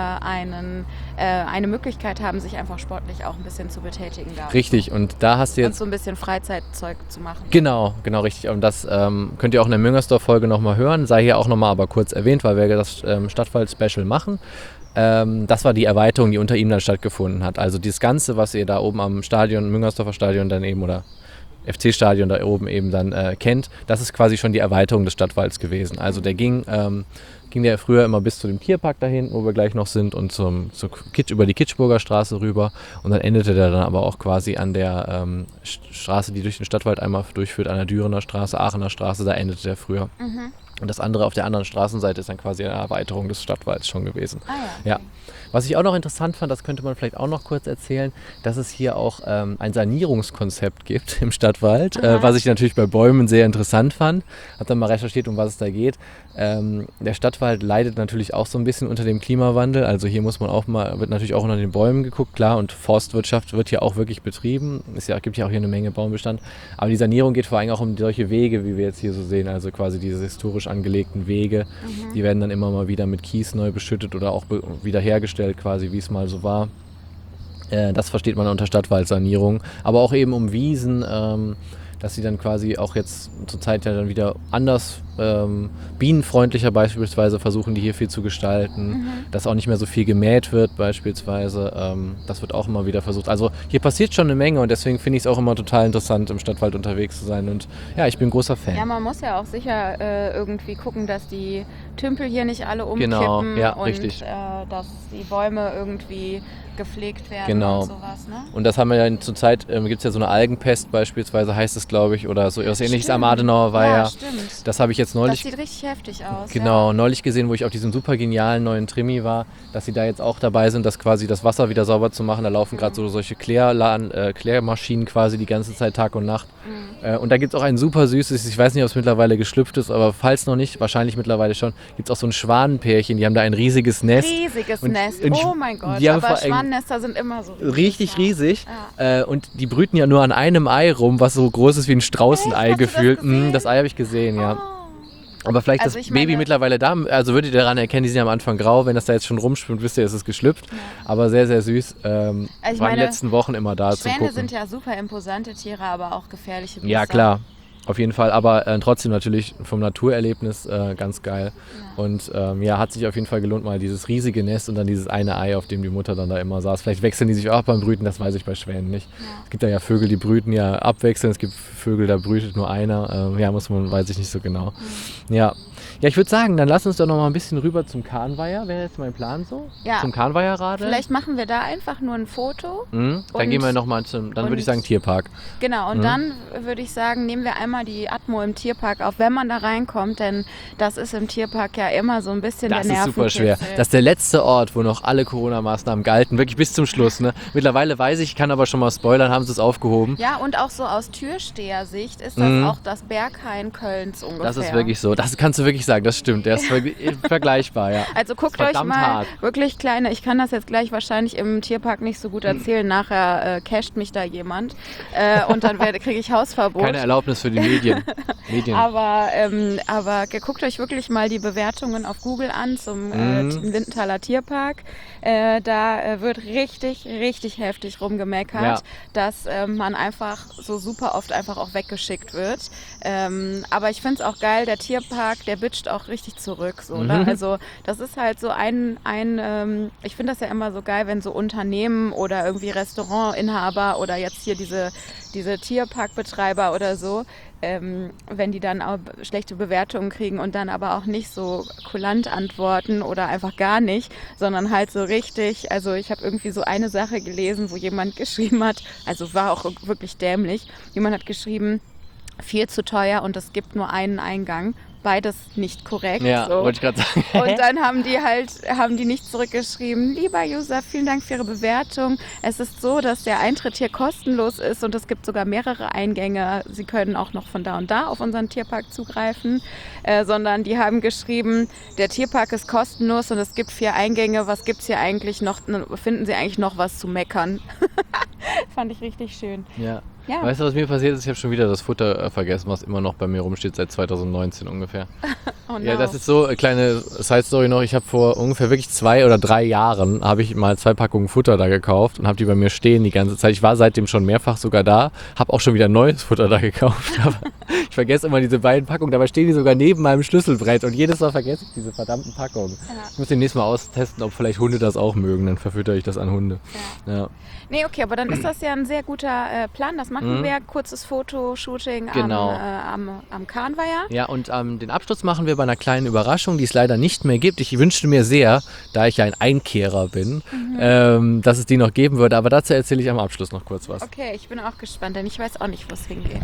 eine Möglichkeit haben, sich einfach sportlich auch ein bisschen zu betätigen. Richtig, und da hast du jetzt... Und so ein bisschen Freizeitzeug zu machen. Genau, richtig. Und das könnt ihr auch in der Müngersdorf-Folge nochmal hören, sei hier auch nochmal aber kurz erwähnt, weil wir das Stadtwald-Special machen. Das war die Erweiterung, die unter ihm dann stattgefunden hat. Also dieses Ganze, was ihr da oben am Stadion, Müngersdorfer Stadion dann eben oder FC-Stadion da oben eben dann kennt, das ist quasi schon die Erweiterung des Stadtwalds gewesen. Also der ging der früher immer bis zu dem Tierpark da hinten, wo wir gleich noch sind, und über die Kitschburger Straße rüber. Und dann endete der dann aber auch quasi an der Straße, die durch den Stadtwald einmal durchführt, an der Dürener Straße, Aachener Straße, da endete der früher. Und das andere auf der anderen Straßenseite ist dann quasi eine Erweiterung des Stadtwalds schon gewesen. Ja. Was ich auch noch interessant fand, das könnte man vielleicht auch noch kurz erzählen, dass es hier auch ein Sanierungskonzept gibt im Stadtwald, was ich natürlich bei Bäumen sehr interessant fand. Habe dann mal recherchiert, um was es da geht. Der Stadtwald leidet natürlich auch so ein bisschen unter dem Klimawandel. Also hier wird natürlich auch unter den Bäumen geguckt, klar, und Forstwirtschaft wird hier auch wirklich betrieben. Gibt ja auch hier eine Menge Baumbestand. Aber die Sanierung geht vor allem auch um solche Wege, wie wir jetzt hier so sehen, also quasi diese historisch angelegten Wege. Die werden dann immer mal wieder mit Kies neu beschüttet oder auch wiederhergestellt, quasi wie es mal so war. Das versteht man unter Stadtwaldsanierung. Aber auch eben um Wiesen, dass sie dann quasi auch jetzt zur Zeit ja dann wieder anders bienenfreundlicher beispielsweise versuchen, die hier viel zu gestalten, dass auch nicht mehr so viel gemäht wird beispielsweise. Das wird auch immer wieder versucht. Also hier passiert schon eine Menge und deswegen finde ich es auch immer total interessant, im Stadtwald unterwegs zu sein und ja, ich bin großer Fan. Ja, man muss ja auch sicher irgendwie gucken, dass die Tümpel hier nicht alle umkippen Genau, ja, und richtig. Dass die Bäume irgendwie gepflegt werden Genau. und sowas. Ne? Und das haben wir ja zurzeit, gibt es ja so eine Algenpest beispielsweise, heißt es glaube ich, oder so was ähnliches am Adenauer Weiher. Ja, stimmt. Das habe ich jetzt neulich... Das sieht richtig heftig aus. Genau, neulich gesehen, wo ich auf diesem super genialen neuen Trimi war, dass sie da jetzt auch dabei sind, das quasi das Wasser wieder sauber zu machen. Da laufen gerade so solche Klärmaschinen quasi die ganze Zeit Tag und Nacht. Und da gibt es auch ein super süßes, ich weiß nicht, ob es mittlerweile geschlüpft ist, aber falls noch nicht, wahrscheinlich mittlerweile schon, gibt es auch so ein Schwanenpärchen, die haben da ein riesiges Nest. Riesiges Und Nest, oh mein Gott, die haben aber vor allem Schwanennester sind immer so richtig riesig. Ja. Und die brüten ja nur an einem Ei rum, was so groß ist wie ein Straußenei Echt? Hast du gefühlt. das gesehen? Das Ei habe ich gesehen, ja. Oh. Aber vielleicht Also das ich meine- Baby mittlerweile da, also würdet ihr daran erkennen, die sind ja am Anfang grau, wenn das da jetzt schon rumschwimmt, wisst ihr, es ist geschlüpft. Ja. Aber sehr, sehr süß. Waren die meine, letzten Wochen immer da zu Schwäne gucken. sind ja super imposante Tiere, aber auch gefährliche Biester. Ja, klar. Auf jeden Fall, aber trotzdem natürlich vom Naturerlebnis ganz geil. Ja. Und ja, hat sich auf jeden Fall gelohnt, mal dieses riesige Nest und dann dieses eine Ei, auf dem die Mutter dann da immer saß. Vielleicht wechseln die sich auch beim Brüten, das weiß ich bei Schwänen nicht. Ja. Es gibt da ja Vögel, die brüten ja abwechselnd, es gibt Vögel, da brütet nur einer. Ja, weiß ich nicht so genau. Ja. Ja, ich würde sagen, dann lass uns doch noch mal ein bisschen rüber zum Kahnweiher. Wäre jetzt mein Plan so? Ja. Zum Kahnweiher-Radeln. Vielleicht machen wir da einfach nur ein Foto. Dann gehen wir nochmal dann würde ich sagen Tierpark. Genau, und dann würde ich sagen, nehmen wir einmal die Atmo im Tierpark auf, wenn man da reinkommt, denn das ist im Tierpark ja immer so ein bisschen das der ist super schwer. Nervenkitzel. Das ist der letzte Ort, wo noch alle Corona-Maßnahmen galten, wirklich bis zum Schluss. Ne? Mittlerweile weiß ich kann aber schon mal spoilern, haben sie es aufgehoben. Ja, und auch so aus Türstehersicht ist das auch das Berghain Kölns ungefähr. Das ist wirklich so. Das kannst du wirklich sagen, das stimmt. Der ist vergleichbar, ja. Also guckt euch mal hart. wirklich kleine, ich kann das jetzt gleich wahrscheinlich im Tierpark nicht so gut erzählen, nachher casht mich da jemand und dann kriege ich Hausverbot. Keine Erlaubnis für die Medien. Aber guckt euch wirklich mal die Bewertungen auf Google an zum Lindenthaler Tierpark. Da wird richtig, richtig heftig rumgemeckert, dass man einfach so super oft einfach auch weggeschickt wird. Aber ich finde es auch geil, der Tierpark, der bitcht auch richtig zurück. So, ne? Also das ist halt so ich finde das ja immer so geil, wenn so Unternehmen oder irgendwie Restaurantinhaber oder jetzt hier diese Tierparkbetreiber oder so, wenn die dann auch schlechte Bewertungen kriegen und dann aber auch nicht so kulant antworten oder einfach gar nicht, sondern halt so richtig, also ich habe irgendwie so eine Sache gelesen, wo jemand geschrieben hat, also war auch wirklich dämlich, jemand hat geschrieben, viel zu teuer und es gibt nur einen Eingang. Beides nicht korrekt. Ja, so. wollte ich gerade sagen. Und dann haben die nicht zurückgeschrieben, lieber User, vielen Dank für Ihre Bewertung. Es ist so, dass der Eintritt hier kostenlos ist und es gibt sogar mehrere Eingänge. Sie können auch noch von da und da auf unseren Tierpark zugreifen. Sondern die haben geschrieben, der Tierpark ist kostenlos und es gibt 4 Eingänge. Was gibt es hier eigentlich noch? Finden Sie eigentlich noch was zu meckern? Fand ich richtig schön. Ja. Ja. Weißt du, was mir passiert ist? Ich habe schon wieder das Futter vergessen, was immer noch bei mir rumsteht, seit 2019 ungefähr. Oh no. Ja, das ist so eine kleine Side-Story noch. Ich habe vor ungefähr wirklich 2 oder 3 Jahren habe ich mal 2 Packungen Futter da gekauft und habe die bei mir stehen die ganze Zeit. Ich war seitdem schon mehrfach sogar da, habe auch schon wieder neues Futter da gekauft. Aber ich vergesse immer diese beiden Packungen, dabei stehen die sogar neben meinem Schlüsselbrett und jedes Mal vergesse ich diese verdammten Packungen. Ja. Ich muss demnächst mal austesten, ob vielleicht Hunde das auch mögen, dann verfüttere ich das an Hunde. Ja. Nee, okay, aber dann ist das ja ein sehr guter Plan. Das machen wir. Kurzes Fotoshooting am Kahnweiher. Ja, und den Abschluss machen wir bei einer kleinen Überraschung, die es leider nicht mehr gibt. Ich wünschte mir sehr, da ich ja ein Einkehrer bin, dass es die noch geben würde. Aber dazu erzähle ich am Abschluss noch kurz was. Okay, ich bin auch gespannt, denn ich weiß auch nicht, wo es hingeht.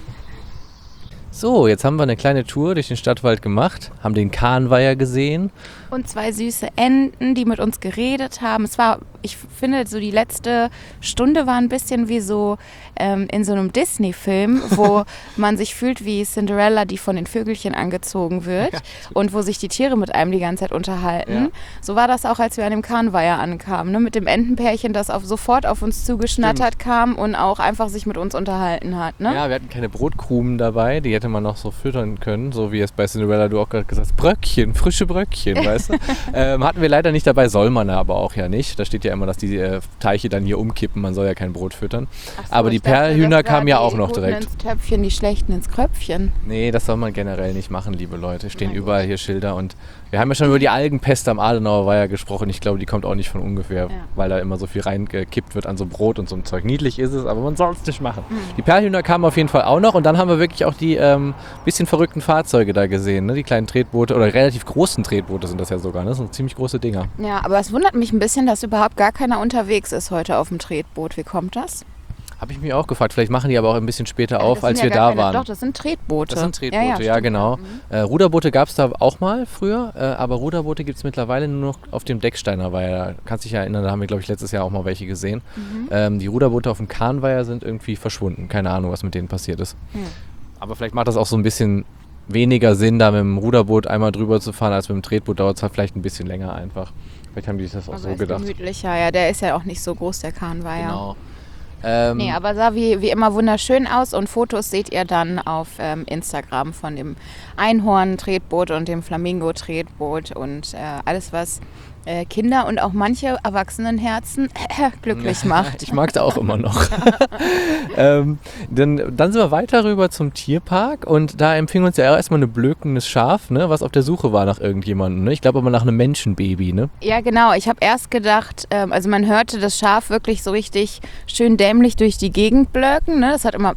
So, jetzt haben wir eine kleine Tour durch den Stadtwald gemacht, haben den Kahnweiher gesehen. Und 2 süße Enten, die mit uns geredet haben. Ich finde, so die letzte Stunde war ein bisschen wie so in so einem Disney-Film, wo man sich fühlt wie Cinderella, die von den Vögelchen angezogen wird und wo sich die Tiere mit einem die ganze Zeit unterhalten. Ja. So war das auch, als wir an dem Kahnweiher ankamen, ne? Mit dem Entenpärchen, das sofort auf uns zugeschnattert kam und auch einfach sich mit uns unterhalten hat. Ne? Ja, wir hatten keine Brotkrumen dabei, die hätte man noch so füttern können, so wie es bei Cinderella du auch gerade gesagt hast. Bröckchen, frische Bröckchen, weißt du? Hatten wir leider nicht dabei, soll man aber auch ja nicht. Da steht ja ja immer, dass die Teiche dann hier umkippen. Man soll ja kein Brot füttern. Ach so, Aber die ich dachte, Perlhühner das war kamen ja die auch noch Guten direkt. ins Töpfchen, die Schlechten ins Kröpfchen. Nee, das soll man generell nicht machen, liebe Leute. Stehen Na gut. überall hier Schilder. Und wir haben ja schon über die Algenpest am Adenauer Weiher gesprochen. Ich glaube, die kommt auch nicht von ungefähr, weil da immer so viel reingekippt wird an so Brot und so ein Zeug. Niedlich ist es, aber man soll es nicht machen. Die Perlhühner kamen auf jeden Fall auch noch. Und dann haben wir wirklich auch die bisschen verrückten Fahrzeuge da gesehen. Ne? Die kleinen Tretboote oder relativ großen Tretboote sind das ja sogar. Ne? Das sind ziemlich große Dinger. Ja, aber es wundert mich ein bisschen, dass überhaupt gar keiner unterwegs ist heute auf dem Tretboot. Wie kommt das? Habe ich mich auch gefragt. Vielleicht machen die aber auch ein bisschen später auf, Das als sind wir ja gar da keine- waren. Doch, das sind Tretboote. Das sind Tretboote, ja, stimmt. genau. Ruderboote gab es da auch mal früher, aber Ruderboote gibt es mittlerweile nur noch auf dem Decksteiner Weiher. Kannst dich ja erinnern, da haben wir, glaube ich, letztes Jahr auch mal welche gesehen. Die Ruderboote auf dem Kahnweiher sind irgendwie verschwunden. Keine Ahnung, was mit denen passiert ist. Aber vielleicht macht das auch so ein bisschen weniger Sinn, da mit dem Ruderboot einmal drüber zu fahren, als mit dem Tretboot. Dauert es halt vielleicht ein bisschen länger einfach. Vielleicht haben die sich das auch Aber so ist gedacht. gemütlicher, ja, der ist ja auch nicht so groß, der Kahnweiher. Genau. Nee, aber sah wie immer wunderschön aus und Fotos seht ihr dann auf Instagram von dem Einhorn-Tretboot und dem Flamingo-Tretboot und alles, was Kinder und auch manche Erwachsenenherzen glücklich macht. Ich mag es auch immer noch. Dann sind wir weiter rüber zum Tierpark und da empfing uns ja erstmal ein blökendes Schaf, ne, was auf der Suche war nach irgendjemandem. Ne? Ich glaube aber nach einem Menschenbaby. Ne? Ja, genau. Ich habe erst gedacht, also man hörte das Schaf wirklich so richtig schön dämlich durch die Gegend blöken. Ne? Das hat immer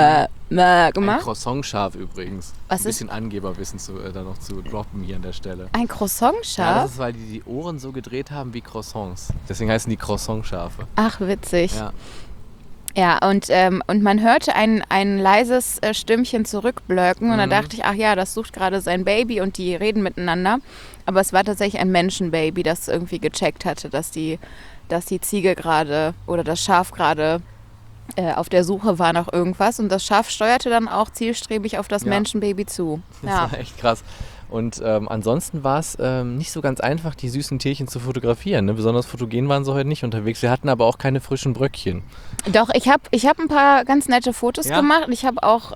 Ein gemacht. Croissant-Schaf übrigens. Was ein bisschen Angeberwissen da noch zu droppen hier an der Stelle. Ein Ja, Croissant-Schaf? das ist, weil die Ohren so gedreht haben wie Croissants. Deswegen heißen die Croissant-Schafe. Ach, witzig. Ja. Ja, und man hörte ein leises Stimmchen zurückblöken und dann dachte ich, ach ja, das sucht gerade sein Baby und die reden miteinander. Aber es war tatsächlich ein Menschenbaby, das irgendwie gecheckt hatte, dass die Ziege gerade oder das Schaf gerade auf der Suche war nach irgendwas und das Schaf steuerte dann auch zielstrebig auf das Ja. Menschenbaby zu. Das Ja. war echt krass. Und ansonsten war es nicht so ganz einfach, die süßen Tierchen zu fotografieren. Ne? Besonders fotogen waren sie heute nicht unterwegs. Wir hatten aber auch keine frischen Bröckchen. Doch, ich hab ein paar ganz nette Fotos Ja? gemacht. Ich habe auch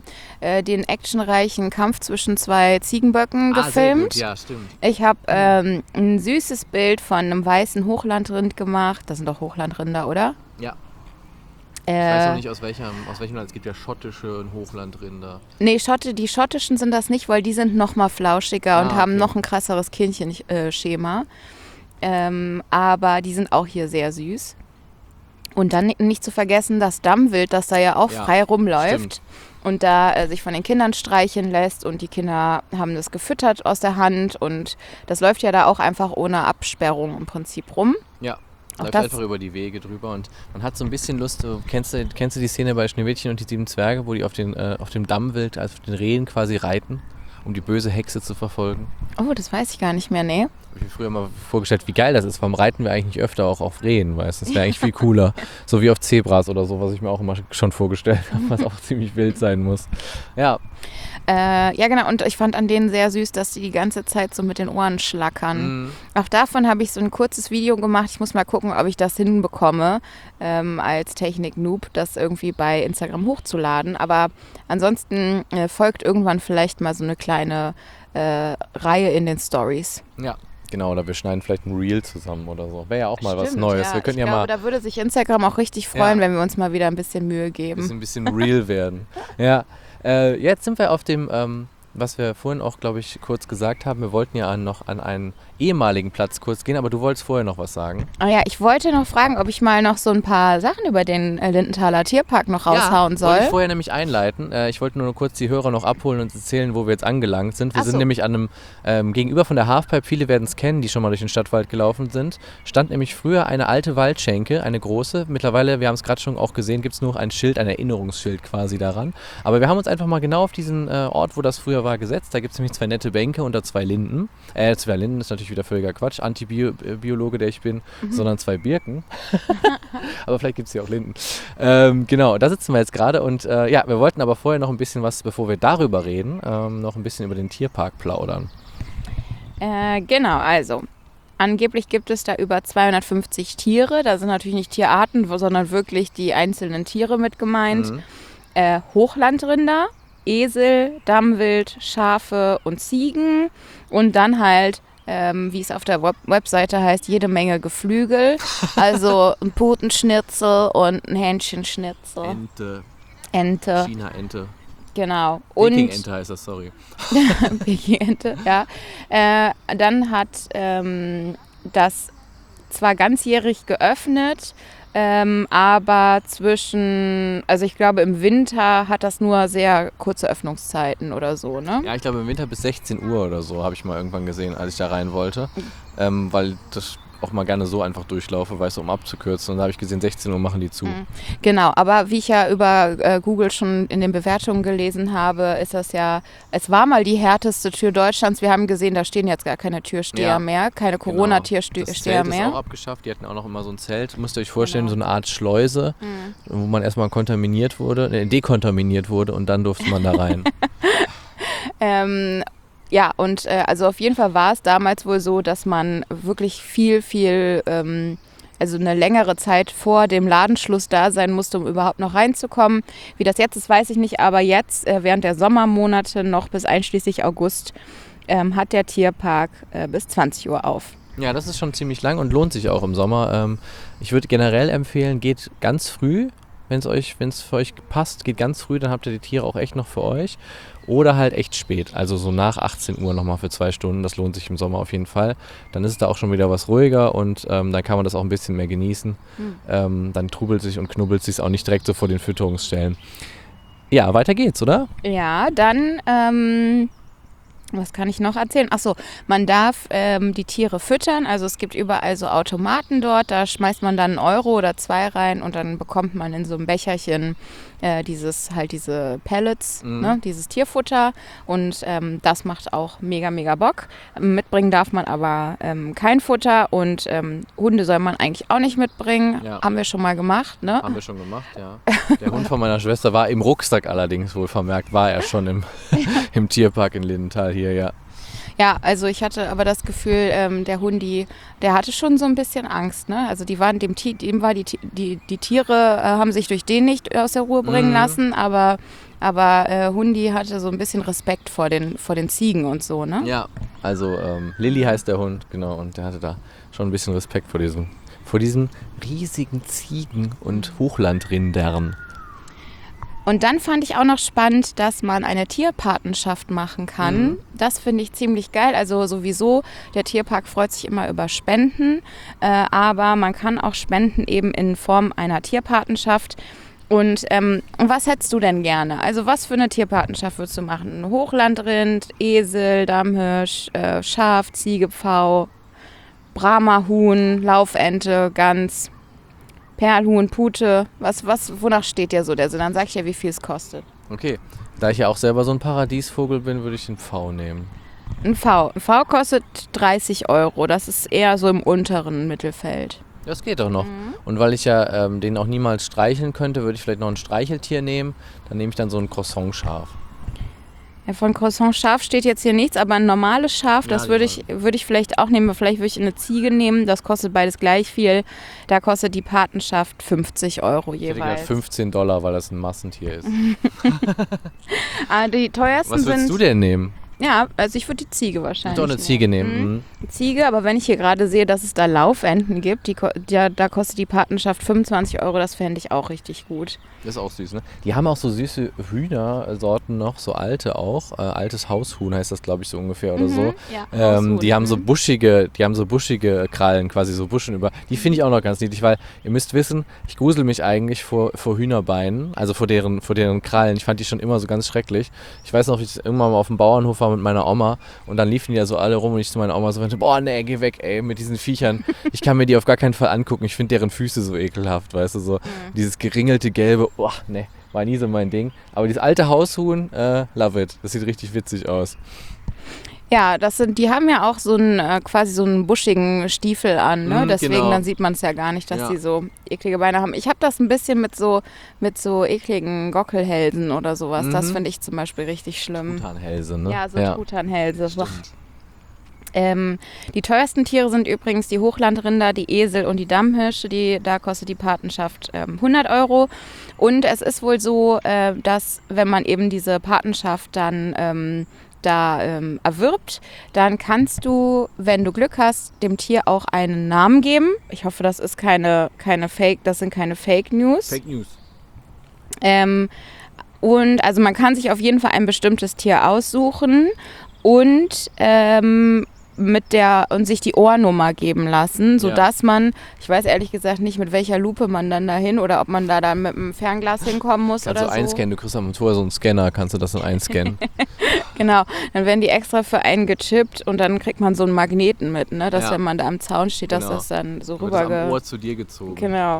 den actionreichen Kampf zwischen zwei Ziegenböcken gefilmt. Ja, stimmt. Ich habe ein süßes Bild von einem weißen Hochlandrind gemacht. Das sind doch Hochlandrinder, oder? Ja. Ich weiß noch Äh, nicht, aus welchem Land. Es gibt ja schottische und Hochlandrinder. nee, die schottischen sind das nicht, weil die sind noch mal flauschiger und haben okay. noch ein krasseres Kindchenschema. Aber die sind auch hier sehr süß. Und dann nicht zu vergessen das Dammwild, das da ja auch Ja, frei rumläuft. stimmt. Und da sich von den Kindern streicheln lässt und die Kinder haben das gefüttert aus der Hand und das läuft ja da auch einfach ohne Absperrung im Prinzip rum. Ja. Auch Läuft das- einfach über die Wege drüber und man hat so ein bisschen Lust. Kennst du die Szene bei Schneewittchen und die 7 Zwerge, wo die auf dem Dammwild, also auf den Rehen quasi reiten, um die böse Hexe zu verfolgen? Oh, das weiß ich gar nicht mehr, nee. Habe ich mir früher mal vorgestellt, wie geil das ist. Warum reiten wir eigentlich nicht öfter auch auf Rehen? Weißt du? Das wäre eigentlich viel cooler. So wie auf Zebras oder so, was ich mir auch immer schon vorgestellt habe, was auch ziemlich wild sein muss. Ja, Ja, genau. Und ich fand an denen sehr süß, dass die ganze Zeit so mit den Ohren schlackern. Auch davon habe ich so ein kurzes Video gemacht. Ich muss mal gucken, ob ich das hinbekomme, als Technik-Noob, das irgendwie bei Instagram hochzuladen. Aber ansonsten folgt irgendwann vielleicht mal so eine kleine Reihe in den Stories. ja. Genau, oder wir schneiden vielleicht ein Reel zusammen oder so. Wäre ja auch mal was Stimmt, Neues. Ja. Wir können Ich ja glaube, mal da würde sich Instagram auch richtig freuen, Ja. wenn wir uns mal wieder ein bisschen Mühe geben. ein bisschen real werden. Ja, jetzt sind wir auf dem, was wir vorhin auch, glaube ich, kurz gesagt haben. Wir wollten ja noch an einen ehemaligen Platz kurz gehen, aber du wolltest vorher noch was sagen. Ah ja, ich wollte noch fragen, ob ich mal noch so ein paar Sachen über den Lindenthaler Tierpark noch raushauen soll. Wollte ich vorher nämlich einleiten. Ich wollte nur kurz die Hörer noch abholen und erzählen, wo wir jetzt angelangt sind. Wir Ach sind so. nämlich an einem, gegenüber von der Halfpipe, viele werden es kennen, die schon mal durch den Stadtwald gelaufen sind, stand nämlich früher eine alte Waldschenke, eine große. Mittlerweile, wir haben es gerade schon auch gesehen, gibt es nur ein Schild, ein Erinnerungsschild quasi daran. Aber wir haben uns einfach mal genau auf diesen Ort, wo das früher war, gesetzt. Da gibt es nämlich 2 nette Bänke unter 2 Linden. 2 Linden ist natürlich wieder völliger Quatsch, Antibiologe, der ich bin, sondern 2 Birken. Aber vielleicht gibt es hier auch Linden. Genau, da sitzen wir jetzt gerade und ja, wir wollten aber vorher noch ein bisschen was, bevor wir darüber reden, noch ein bisschen über den Tierpark plaudern. Genau, also angeblich gibt es da über 250 Tiere. Da sind natürlich nicht Tierarten, sondern wirklich die einzelnen Tiere mit gemeint. Hochlandrinder, Esel, Dammwild, Schafe und Ziegen und dann halt wie es auf der Webseite heißt, jede Menge Geflügel. Also ein Putenschnitzel und ein Hähnchenschnitzel. Ente. China-Ente. Genau. Peking-Ente heißt das, sorry. Peking-Ente, ja. Dann hat das zwar ganzjährig geöffnet, aber also ich glaube im Winter hat das nur sehr kurze Öffnungszeiten oder so, ne? Ja, ich glaube im Winter bis 16 Uhr oder so habe ich mal irgendwann gesehen, als ich da rein wollte. Weil das auch mal gerne so einfach durchlaufe, weißt du, um abzukürzen. Und da habe ich gesehen, 16 Uhr machen die zu. Genau, aber wie ich ja über Google schon in den Bewertungen gelesen habe, ist das ja, es war mal die härteste Tür Deutschlands. Wir haben gesehen, da stehen jetzt gar keine Türsteher mehr, keine Corona-Türsteher Das Zelt mehr. ist auch abgeschafft, die hatten auch noch immer so ein Zelt. Müsst ihr euch vorstellen, so eine Art Schleuse, wo man erstmal dekontaminiert wurde und dann durfte man da rein. Ja, und also auf jeden Fall war es damals wohl so, dass man wirklich viel, also eine längere Zeit vor dem Ladenschluss da sein musste, um überhaupt noch reinzukommen. Wie das jetzt ist, weiß ich nicht, aber jetzt, während der Sommermonate noch bis einschließlich August, hat der Tierpark bis 20 Uhr auf. Ja, das ist schon ziemlich lang und lohnt sich auch im Sommer. Ich würde generell empfehlen, geht ganz früh, wenn es für euch passt, geht ganz früh, dann habt ihr die Tiere auch echt noch für euch. Oder halt echt spät, also so nach 18 Uhr nochmal für 2 Stunden, das lohnt sich im Sommer auf jeden Fall. Dann ist es da auch schon wieder was ruhiger und dann kann man das auch ein bisschen mehr genießen. Dann trubelt sich und knubbelt sich auch nicht direkt so vor den Fütterungsstellen. Ja, weiter geht's, oder? Ja, dann, was kann ich noch erzählen? Achso, man darf die Tiere füttern, also es gibt überall so Automaten dort, da schmeißt man dann 1 Euro oder 2 rein und dann bekommt man in so einem Becherchen diese Pellets, ne, dieses Tierfutter und das macht auch mega Bock. Mitbringen darf man aber kein Futter und Hunde soll man eigentlich auch nicht mitbringen, haben wir schon mal gemacht, ne? Haben wir schon gemacht, ja. Der Hund von meiner Schwester war im Rucksack allerdings, wohl vermerkt, war er schon im Tierpark in Lindenthal hier, ja. Ja, also ich hatte aber das Gefühl, der Hundi, der hatte schon so ein bisschen Angst, ne? Also die Tiere haben sich durch den nicht aus der Ruhe bringen lassen, aber Hundi hatte so ein bisschen Respekt vor den Ziegen und so, ne? Ja, also Lilly heißt der Hund, genau, und der hatte da schon ein bisschen Respekt vor diesen riesigen Ziegen und Hochlandrindern. Und dann fand ich auch noch spannend, dass man eine Tierpatenschaft machen kann. Das finde ich ziemlich geil. Also sowieso, der Tierpark freut sich immer über Spenden, aber man kann auch spenden eben in Form einer Tierpatenschaft. Und was hättest du denn gerne? Also was für eine Tierpatenschaft würdest du machen? Hochlandrind, Esel, Dammhirsch, Schaf, Ziege, Pfau, Brahma-Huhn, Laufente, Gans, Perlhuhn, Pute, wonach steht dir so der Sinn? Dann sag ich ja, wie viel es kostet. Okay, da ich ja auch selber so ein Paradiesvogel bin, würde ich den Pfau nehmen. Ein Pfau kostet 30 Euro, das ist eher so im unteren Mittelfeld. Das geht doch noch. Und weil ich ja den auch niemals streicheln könnte, würde ich vielleicht noch ein Streicheltier nehmen. Dann nehme ich dann so ein Croissant-Schaf. Ja, von Croissant-Schaf steht jetzt hier nichts, aber ein normales Schaf, das würde ich vielleicht auch nehmen. Vielleicht würde ich eine Ziege nehmen, das kostet beides gleich viel. Da kostet die Patenschaft 50 Euro jeweils. Ich hätte gedacht $15, weil das ein Massentier ist. Die teuersten sind... Was würdest du denn nehmen? Ja, also ich würde die Ziege wahrscheinlich nehmen. Doch eine Ziege nehmen. Ziege, aber wenn ich hier gerade sehe, dass es da Laufenten gibt, da kostet die Patenschaft 25 Euro, das fände ich auch richtig gut. Das ist auch süß, ne? Die haben auch so süße Hühnersorten noch, so alte auch. Altes Haushuhn heißt das, glaube ich, so ungefähr oder so. Ja, die haben so buschige Krallen, quasi so Buschen über. Die finde ich auch noch ganz niedlich, weil ihr müsst wissen, ich grusel mich eigentlich vor Hühnerbeinen, also vor deren Krallen. Ich fand die schon immer so ganz schrecklich. Ich weiß noch, wie ich irgendwann mal auf dem Bauernhof war mit meiner Oma und dann liefen die ja so alle rum und ich zu meiner Oma so meinte, boah, nee, geh weg, ey, mit diesen Viechern. Ich kann mir die auf gar keinen Fall angucken. Ich finde deren Füße so ekelhaft, weißt du, so dieses geringelte Gelbe, boah, nee, war nie so mein Ding. Aber dieses alte Haushuhn, love it. Das sieht richtig witzig aus. Ja, die haben ja auch so quasi so einen buschigen Stiefel an, ne? Deswegen, genau. Dann sieht man es ja gar nicht, dass die so eklige Beine haben. Ich habe das ein bisschen mit so ekligen Gockelhälsen oder sowas. Das finde ich zum Beispiel richtig schlimm. Truthahnhälse, ne? Ja, so Truthahnhälse. Die teuersten Tiere sind übrigens die Hochlandrinder, die Esel und die Dammhirsche. Da kostet die Patenschaft 100 Euro. Und es ist wohl so, dass wenn man eben diese Patenschaft dann da erwirbt, dann kannst du, wenn du Glück hast, dem Tier auch einen Namen geben. Ich hoffe, das ist keine Fake, das sind keine Fake News. Fake News. Und also man kann sich auf jeden Fall ein bestimmtes Tier aussuchen und sich die Ohrnummer geben lassen, sodass man, ich weiß ehrlich gesagt nicht, mit welcher Lupe man dann dahin oder ob man da mit einem Fernglas hinkommen muss Kannst oder du so. einscannen, du kriegst am Motor so einen Scanner, kannst du das dann einscannen. Genau, dann werden die extra für einen gechippt und dann kriegt man so einen Magneten mit, ne, dass wenn man da am Zaun steht, dass das dann so rüber... am Ohr zu dir gezogen. Genau.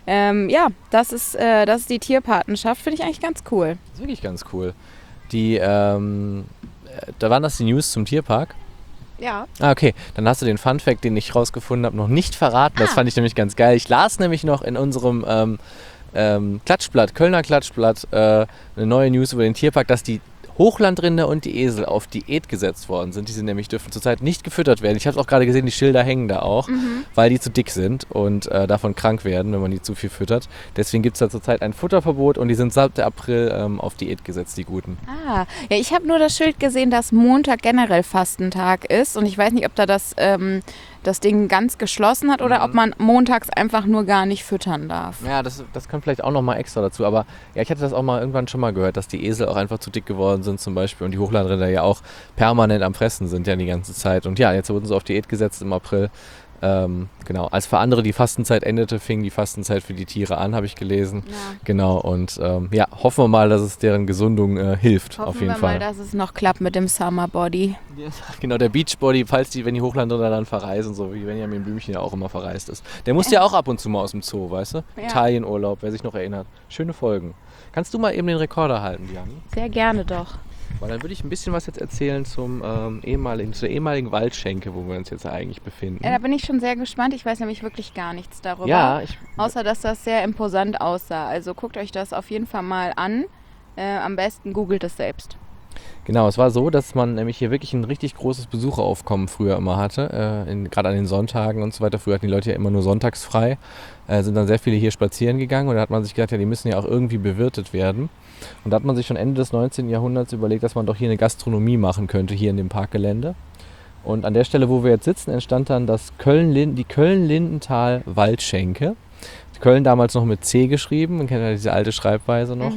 Das ist die Tierpatenschaft, finde ich eigentlich ganz cool. Das ist wirklich ganz cool. Da waren das die News zum Tierpark. Ja. Ah, okay. Dann hast du den Funfact, den ich rausgefunden habe, noch nicht verraten. Das fand ich nämlich ganz geil. Ich las nämlich noch in unserem Klatschblatt, Kölner Klatschblatt, eine neue News über den Tierpark, dass die Hochlandrinder und die Esel auf Diät gesetzt worden sind. Dürfen zurzeit nicht gefüttert werden. Ich habe es auch gerade gesehen, die Schilder hängen da auch, weil die zu dick sind und davon krank werden, wenn man die zu viel füttert. Deswegen gibt es da zurzeit ein Futterverbot und die sind seit April auf Diät gesetzt, die Guten. Ja, ich habe nur das Schild gesehen, dass Montag generell Fastentag ist und ich weiß nicht, ob da das Ding ganz geschlossen hat oder ob man montags einfach nur gar nicht füttern darf. Ja, das kommt vielleicht auch nochmal extra dazu, aber ja, ich hatte das auch mal irgendwann schon mal gehört, dass die Esel auch einfach zu dick geworden sind zum Beispiel und die Hochlandrinder ja auch permanent am Fressen sind ja die ganze Zeit und ja, jetzt wurden sie auf Diät gesetzt im April. Genau, als für andere die Fastenzeit endete, fing die Fastenzeit für die Tiere an, habe ich gelesen. Ja. Genau, und hoffen wir mal, dass es deren Gesundung hilft, auf jeden Fall. Hoffen wir mal, dass es noch klappt mit dem Summer Body. Ja, genau, der Beach Body, wenn die Hochlandrinder dann verreisen, so wie Benjamin Blümchen ja auch immer verreist ist. Der musste ja auch ab und zu mal aus dem Zoo, weißt du? Ja. Italienurlaub, wer sich noch erinnert. Schöne Folgen. Kannst du mal eben den Rekorder halten, Diane? Sehr gerne doch. Weil dann würde ich ein bisschen was jetzt erzählen zur ehemaligen Waldschenke, wo wir uns jetzt eigentlich befinden. Ja, da bin ich schon sehr gespannt. Ich weiß nämlich wirklich gar nichts darüber. Ja, außer, dass das sehr imposant aussah. Also guckt euch das auf jeden Fall mal an. Am besten googelt es selbst. Genau, es war so, dass man nämlich hier wirklich ein richtig großes Besucheraufkommen früher immer hatte, gerade an den Sonntagen und so weiter. Früher hatten die Leute ja immer nur sonntags frei, sind dann sehr viele hier spazieren gegangen und da hat man sich gedacht, ja, die müssen ja auch irgendwie bewirtet werden. Und da hat man sich schon Ende des 19. Jahrhunderts überlegt, dass man doch hier eine Gastronomie machen könnte, hier in dem Parkgelände. Und an der Stelle, wo wir jetzt sitzen, entstand dann die Köln-Lindenthal-Waldschenke. Köln damals noch mit C geschrieben, man kennt ja diese alte Schreibweise noch.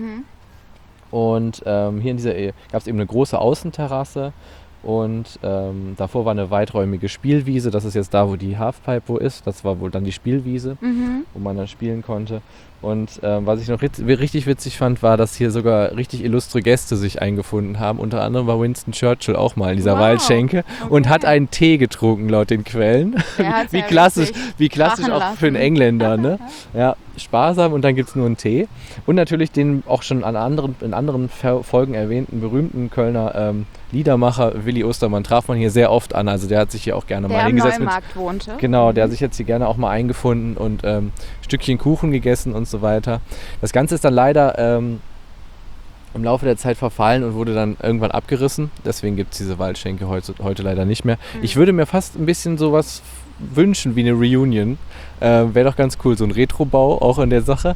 Und hier in dieser gab es eben eine große Außenterrasse und davor war eine weiträumige Spielwiese. Das ist jetzt da, wo die Halfpipe ist. Das war wohl dann die Spielwiese, wo man dann spielen konnte. Und was ich noch richtig witzig fand, war, dass hier sogar richtig illustre Gäste sich eingefunden haben. Unter anderem war Winston Churchill auch mal in dieser Waldschenke und hat einen Tee getrunken, laut den Quellen. Wie klassisch auch für einen Engländer. Ne? Ja, sparsam und dann gibt es nur einen Tee. Und natürlich den auch schon in anderen Folgen erwähnten berühmten Kölner Liedermacher Willi Ostermann traf man hier sehr oft an. Also der hat sich hier auch gerne mal hingesetzt. Der am Neumarkt wohnte. Genau, der hat sich jetzt hier gerne auch mal eingefunden und Stückchen Kuchen gegessen und so weiter. Das Ganze ist dann leider im Laufe der Zeit verfallen und wurde dann irgendwann abgerissen. Deswegen gibt es diese Waldschenke heute leider nicht mehr. Ich würde mir fast ein bisschen sowas wünschen wie eine Reunion. Wäre doch ganz cool, so ein Retrobau auch in der Sache.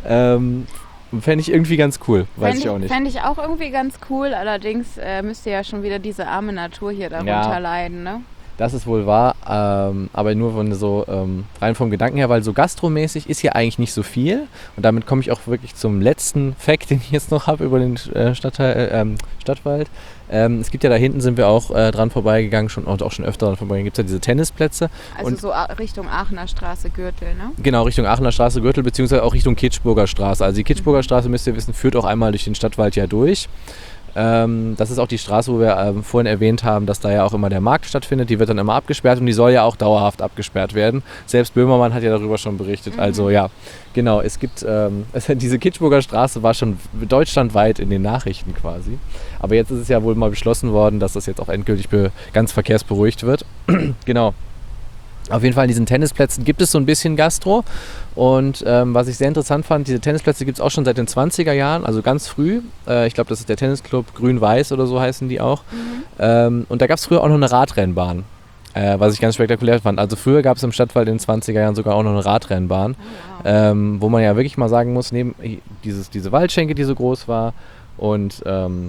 Fände ich irgendwie ganz cool, weiß ich auch nicht. Fände ich auch irgendwie ganz cool, allerdings müsste ja schon wieder diese arme Natur hier darunter leiden, ne? Das ist wohl wahr, aber nur von so rein vom Gedanken her, weil so gastromäßig ist hier eigentlich nicht so viel. Und damit komme ich auch wirklich zum letzten Fact, den ich jetzt noch habe über den Stadtwald. Es gibt ja da hinten, sind wir auch dran vorbeigegangen und auch schon öfter dran vorbeigegangen, gibt es ja diese Tennisplätze. Also und so Richtung Aachener Straße, Gürtel, ne? Genau, Richtung Aachener Straße, Gürtel, beziehungsweise auch Richtung Kitschburger Straße. Also die Kitschburger Straße, müsst ihr wissen, führt auch einmal durch den Stadtwald ja durch. Das ist auch die Straße, wo wir vorhin erwähnt haben, dass da ja auch immer der Markt stattfindet. Die wird dann immer abgesperrt und die soll ja auch dauerhaft abgesperrt werden. Selbst Böhmermann hat ja darüber schon berichtet. Also ja, genau, es gibt, diese Kitschburger Straße war schon deutschlandweit in den Nachrichten quasi. Aber jetzt ist es ja wohl mal beschlossen worden, dass das jetzt auch endgültig ganz verkehrsberuhigt wird. Genau. Auf jeden Fall an diesen Tennisplätzen gibt es so ein bisschen Gastro und was ich sehr interessant fand, diese Tennisplätze gibt es auch schon seit den 20er Jahren, also ganz früh. Ich glaube, das ist der Tennisclub Grün-Weiß oder so heißen die auch. Und da gab es früher auch noch eine Radrennbahn, was ich ganz spektakulär fand. Also früher gab es im Stadtwald in den 20er Jahren sogar auch noch eine Radrennbahn, wo man ja wirklich mal sagen muss, neben diese Waldschenke, die so groß war und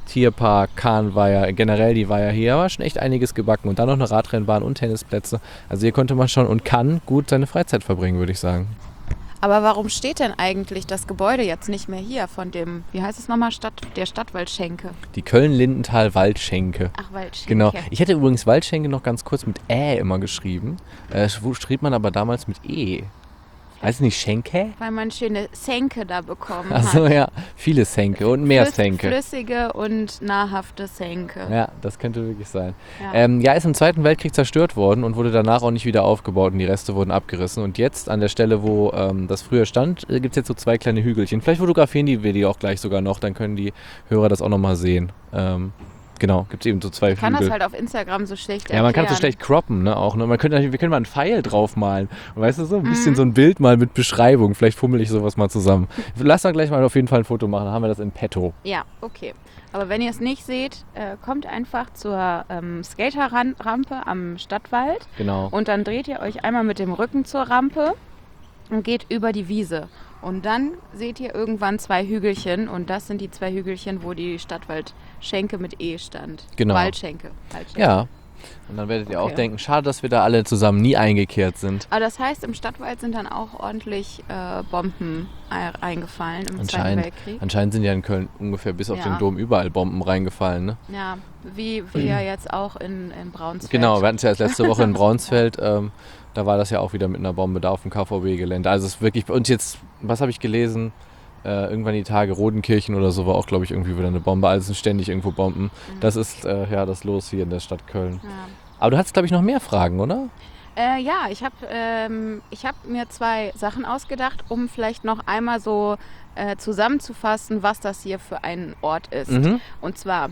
Tierpark, Kahnweiher, generell die Weiher hier, war schon echt einiges gebacken. Und dann noch eine Radrennbahn und Tennisplätze. Also hier konnte man schon und kann gut seine Freizeit verbringen, würde ich sagen. Aber warum steht denn eigentlich das Gebäude jetzt nicht mehr hier von dem, wie heißt es nochmal, der Stadtwaldschenke? Die Köln-Lindenthal-Waldschenke. Ach, Waldschenke. Genau. Ich hätte übrigens Waldschenke noch ganz kurz mit immer geschrieben. Schrieb man aber damals mit E. Heißt es nicht Schenke? Weil man schöne Senke da bekommen Also hat. ja, viele Senke und mehr Senke. Flüssige und nahrhafte Senke. Ja, das könnte wirklich sein. Ja. Ist im Zweiten Weltkrieg zerstört worden und wurde danach auch nicht wieder aufgebaut und die Reste wurden abgerissen. Und jetzt an der Stelle, wo das früher stand, gibt es jetzt so 2 kleine Hügelchen. Vielleicht fotografieren wir die auch gleich sogar noch, dann können die Hörer das auch nochmal sehen. Genau, gibt es eben so 2 Hügel. Ich kann das halt auf Instagram so schlecht erklären. Ja, man kann es so schlecht croppen, ne, auch. Ne? Wir können mal einen Pfeil drauf malen. Und weißt du, so ein bisschen so ein Bild mal mit Beschreibung. Vielleicht fummel ich sowas mal zusammen. Lass doch gleich mal auf jeden Fall ein Foto machen, dann haben wir das in petto. Ja, okay. Aber wenn ihr es nicht seht, kommt einfach zur Skaterrampe am Stadtwald. Genau. Und dann dreht ihr euch einmal mit dem Rücken zur Rampe und geht über die Wiese. Und dann seht ihr irgendwann 2 Hügelchen und das sind die 2 Hügelchen, wo die Stadtwaldschenke mit E stand. Genau. Waldschenke. Ja. Und dann werdet ihr auch Okay. denken, schade, dass wir da alle zusammen nie eingekehrt sind. Aber das heißt, im Stadtwald sind dann auch ordentlich Bomben eingefallen im Zweiten Weltkrieg. Anscheinend sind ja in Köln ungefähr bis auf Ja. den Dom überall Bomben reingefallen. Ne? Ja, wie ja jetzt auch in Braunsfeld. Genau, wir hatten es ja erst letzte Woche in Braunsfeld. Da war das ja auch wieder mit einer Bombe da auf dem KVB-Gelände. Also es ist wirklich, und jetzt, was habe ich gelesen? Irgendwann die Tage Rodenkirchen oder so war auch, glaube ich, irgendwie wieder eine Bombe. Also es sind ständig irgendwo Bomben. Das ist das Los hier in der Stadt Köln. Ja. Aber du hattest, glaube ich, noch mehr Fragen, oder? Ja, ich hab mir 2 Sachen ausgedacht, um vielleicht noch einmal so zusammenzufassen, was das hier für ein Ort ist. Mhm. Und zwar,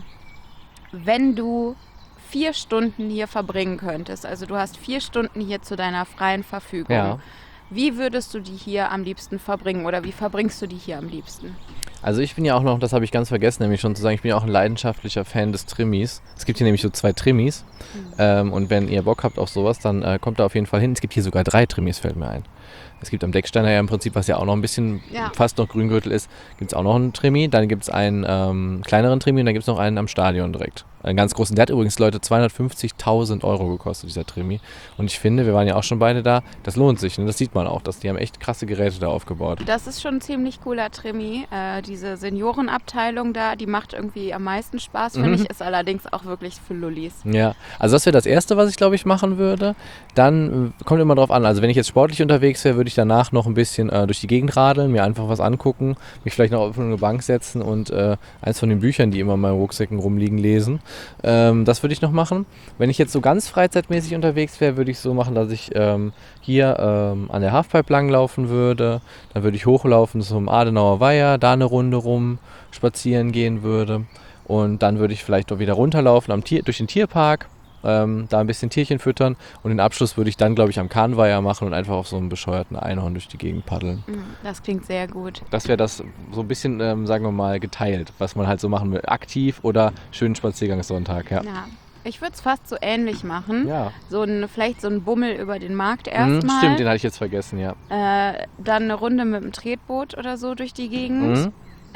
wenn du 4 Stunden hier verbringen könntest, also du hast 4 Stunden hier zu deiner freien Verfügung, Ja. wie würdest du die hier am liebsten verbringen oder wie verbringst du die hier am liebsten? Also ich bin ja auch noch, das habe ich ganz vergessen, nämlich schon zu sagen, ich bin ja auch ein leidenschaftlicher Fan des Trimmis. Es gibt hier nämlich so 2 Trimmis. Und wenn ihr Bock habt auf sowas, dann kommt da auf jeden Fall hin. Es gibt hier sogar 3 Trimmis, fällt mir ein. Es gibt am Decksteiner ja im Prinzip, was ja auch noch ein bisschen fast noch Grüngürtel ist, gibt es auch noch einen Trimmi. Dann gibt es einen kleineren Trimmi und dann gibt es noch einen am Stadion direkt. Einen ganz großen. Der hat übrigens, Leute, 250.000 € gekostet, dieser Trimmi. Und ich finde, wir waren ja auch schon beide da, das lohnt sich. Ne? Das sieht man auch, dass die haben echt krasse Geräte da aufgebaut. Das ist schon ein ziemlich cooler Trimmi. Diese Seniorenabteilung da, die macht irgendwie am meisten Spaß, finde ich, ist allerdings auch wirklich für Lullis. Ja, also das wäre das Erste, was ich, glaube ich, machen würde. Dann kommt immer drauf an, also wenn ich jetzt sportlich unterwegs wäre, würde ich danach noch ein bisschen durch die Gegend radeln, mir einfach was angucken, mich vielleicht noch auf eine Bank setzen und eins von den Büchern, die immer in meinen Rucksäcken rumliegen, lesen. Das würde ich noch machen. Wenn ich jetzt so ganz freizeitmäßig unterwegs wäre, würde ich so machen, dass ich hier an der Halfpipe langlaufen würde. Dann würde ich hochlaufen zum Adenauer Weiher, da eine Runde rum spazieren gehen würde. Und dann würde ich vielleicht doch wieder runterlaufen durch den Tierpark, da ein bisschen Tierchen füttern. Und den Abschluss würde ich dann, glaube ich, am Kahnweiher machen und einfach auf so einem bescheuerten Einhorn durch die Gegend paddeln. Das klingt sehr gut. Das wäre das so ein bisschen, sagen wir mal, geteilt, was man halt so machen will. Aktiv oder schönen Spaziergangssonntag, ja. Ja. Ich würde es fast so ähnlich machen. Ja. Vielleicht so ein Bummel über den Markt erstmal. Stimmt, den hatte ich jetzt vergessen, ja. Dann eine Runde mit dem Tretboot oder so durch die Gegend.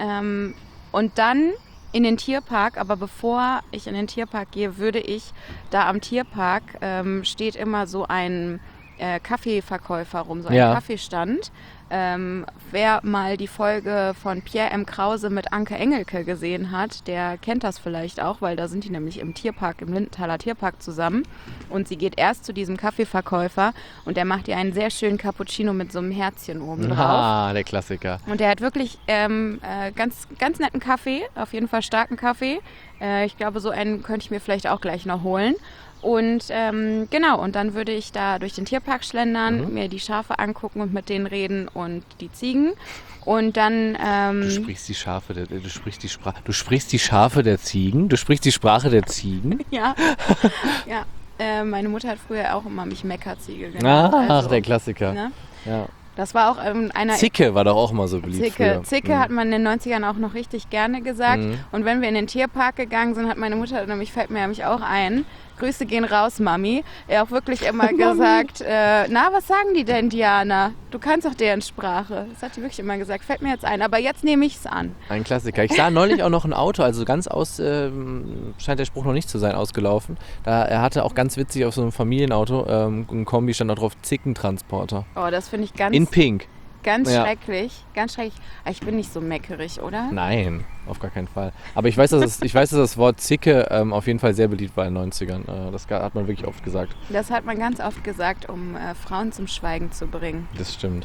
Und dann in den Tierpark. Aber bevor ich in den Tierpark gehe, würde ich da am Tierpark steht immer so ein Kaffeeverkäufer rum, so ein Kaffeestand. Wer mal die Folge von Pierre M. Krause mit Anke Engelke gesehen hat, der kennt das vielleicht auch, weil da sind die nämlich im Tierpark, im Lindenthaler Tierpark zusammen. Und sie geht erst zu diesem Kaffeeverkäufer und der macht ihr einen sehr schönen Cappuccino mit so einem Herzchen oben drauf. Ah, der Klassiker. Und der hat wirklich ganz, ganz netten Kaffee, auf jeden Fall starken Kaffee. Ich glaube, so einen könnte ich mir vielleicht auch gleich noch holen. Und genau, und dann würde ich da durch den Tierpark schlendern, mir die Schafe angucken und mit denen reden und die Ziegen. Und dann... Du sprichst die Schafe der Ziegen? Du sprichst die Sprache der Ziegen? Ja, ja. Meine Mutter hat früher auch immer mich Meckerziege genannt. Ach, der Klassiker. Ne? Ja. Das war auch einer... Zicke war doch auch immer so beliebt früher. Zicke hat man in den 90ern auch noch richtig gerne gesagt. Und wenn wir in den Tierpark gegangen sind, hat meine Mutter, nämlich fällt mir nämlich auch ein, Grüße gehen raus, Mami. Er auch wirklich immer gesagt, na, was sagen die denn, Diana? Du kannst doch deren Sprache. Das hat die wirklich immer gesagt. Fällt mir jetzt ein. Aber jetzt nehme ich es an. Ein Klassiker. Ich sah neulich auch noch ein Auto, also ganz scheint der Spruch noch nicht zu sein, ausgelaufen. Er hatte auch ganz witzig auf so einem Familienauto, ein Kombi stand da drauf, Zickentransporter. Oh, das finde ich ganz... In Pink. Ganz schrecklich, ganz schrecklich. Aber ich bin nicht so meckerig, oder? Nein, auf gar keinen Fall. Aber ich weiß, dass das Wort Zicke auf jeden Fall sehr beliebt war in den 90ern. Das hat man wirklich oft gesagt. Das hat man ganz oft gesagt, um Frauen zum Schweigen zu bringen. Das stimmt.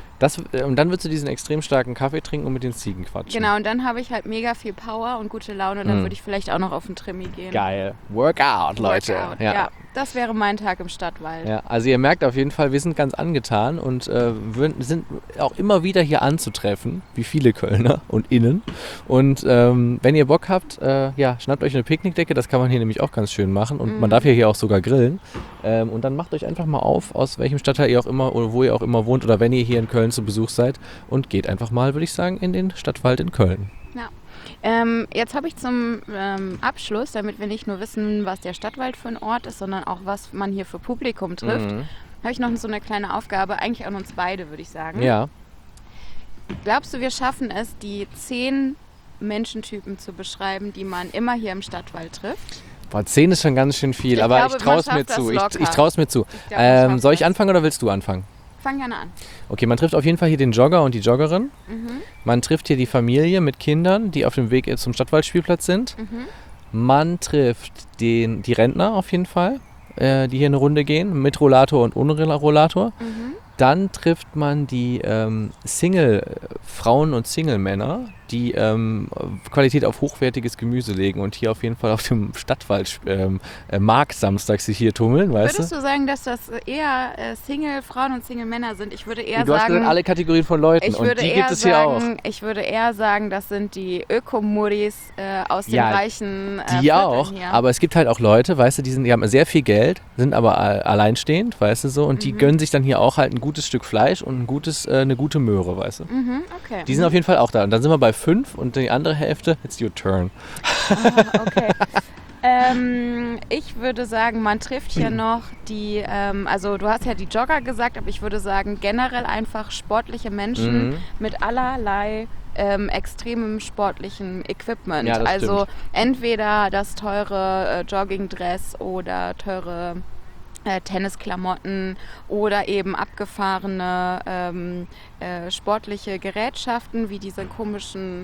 Und dann würdest du diesen extrem starken Kaffee trinken und mit den Ziegen quatschen. Genau, und dann habe ich halt mega viel Power und gute Laune. Und dann würde ich vielleicht auch noch auf den Trimi gehen. Geil. Workout, Leute. Workout. Ja, das wäre mein Tag im Stadtwald. Ja, also ihr merkt auf jeden Fall, wir sind ganz angetan und sind auch immer wieder hier anzutreffen, wie viele Kölner und Innen. Und wenn ihr Bock habt, schnappt euch eine Picknickdecke, das kann man hier nämlich auch ganz schön machen. Und man darf ja hier auch sogar grillen. Und dann macht euch einfach mal auf, aus welchem Stadtteil ihr auch immer oder wo ihr auch immer wohnt oder wenn ihr hier in Köln zu Besuch seid und geht einfach mal, würde ich sagen, in den Stadtwald in Köln. Ja. Jetzt habe ich zum Abschluss, damit wir nicht nur wissen, was der Stadtwald für ein Ort ist, sondern auch, was man hier für Publikum trifft, habe ich noch so eine kleine Aufgabe, eigentlich an uns beide, würde ich sagen. Ja. Glaubst du, wir schaffen es, die 10 Menschentypen zu beschreiben, die man immer hier im Stadtwald trifft? Boah, 10 ist schon ganz schön viel, Ich aber glaube, ich traue es man mir schafft zu. das Ich traue es mir zu. Ich glaube, man schafft Soll ich das. anfangen oder willst du anfangen? Fang gerne an. Okay, man trifft auf jeden Fall hier den Jogger und die Joggerin. Man trifft hier die Familie mit Kindern, die auf dem Weg zum Stadtwaldspielplatz sind. Man trifft die Rentner auf jeden Fall, die hier eine Runde gehen, mit Rollator und ohne Rollator. Dann trifft man die Single-Frauen und Single-Männer, die Qualität auf hochwertiges Gemüse legen und hier auf jeden Fall auf dem Stadtwald-Markt samstags sich hier tummeln, weißt du? Würdest du sagen, dass das eher Single-Frauen und Single-Männer sind? Ich würde eher Du hast sagen... gesagt, alle Kategorien von Leuten und die gibt es hier auch. Ich würde eher sagen, das sind die Ökomuris aus den Ja, reichen Die Vierteln auch, hier. aber es gibt halt auch Leute, weißt du, die haben sehr viel Geld, sind aber alleinstehend, weißt du so, und die gönnen sich dann hier auch halt ein gutes Stück Fleisch und eine gute Möhre, weißt du. Okay. Die sind auf jeden Fall auch da. Und dann sind wir bei 5 und die andere Hälfte, it's your turn. Okay. Ich würde sagen, man trifft hier noch die, also du hast ja die Jogger gesagt, aber ich würde sagen generell einfach sportliche Menschen mit allerlei extremem sportlichen Equipment. Ja, das also stimmt. entweder das teure Joggingdress oder teure Tennisklamotten oder eben abgefahrene sportliche Gerätschaften, wie diese komischen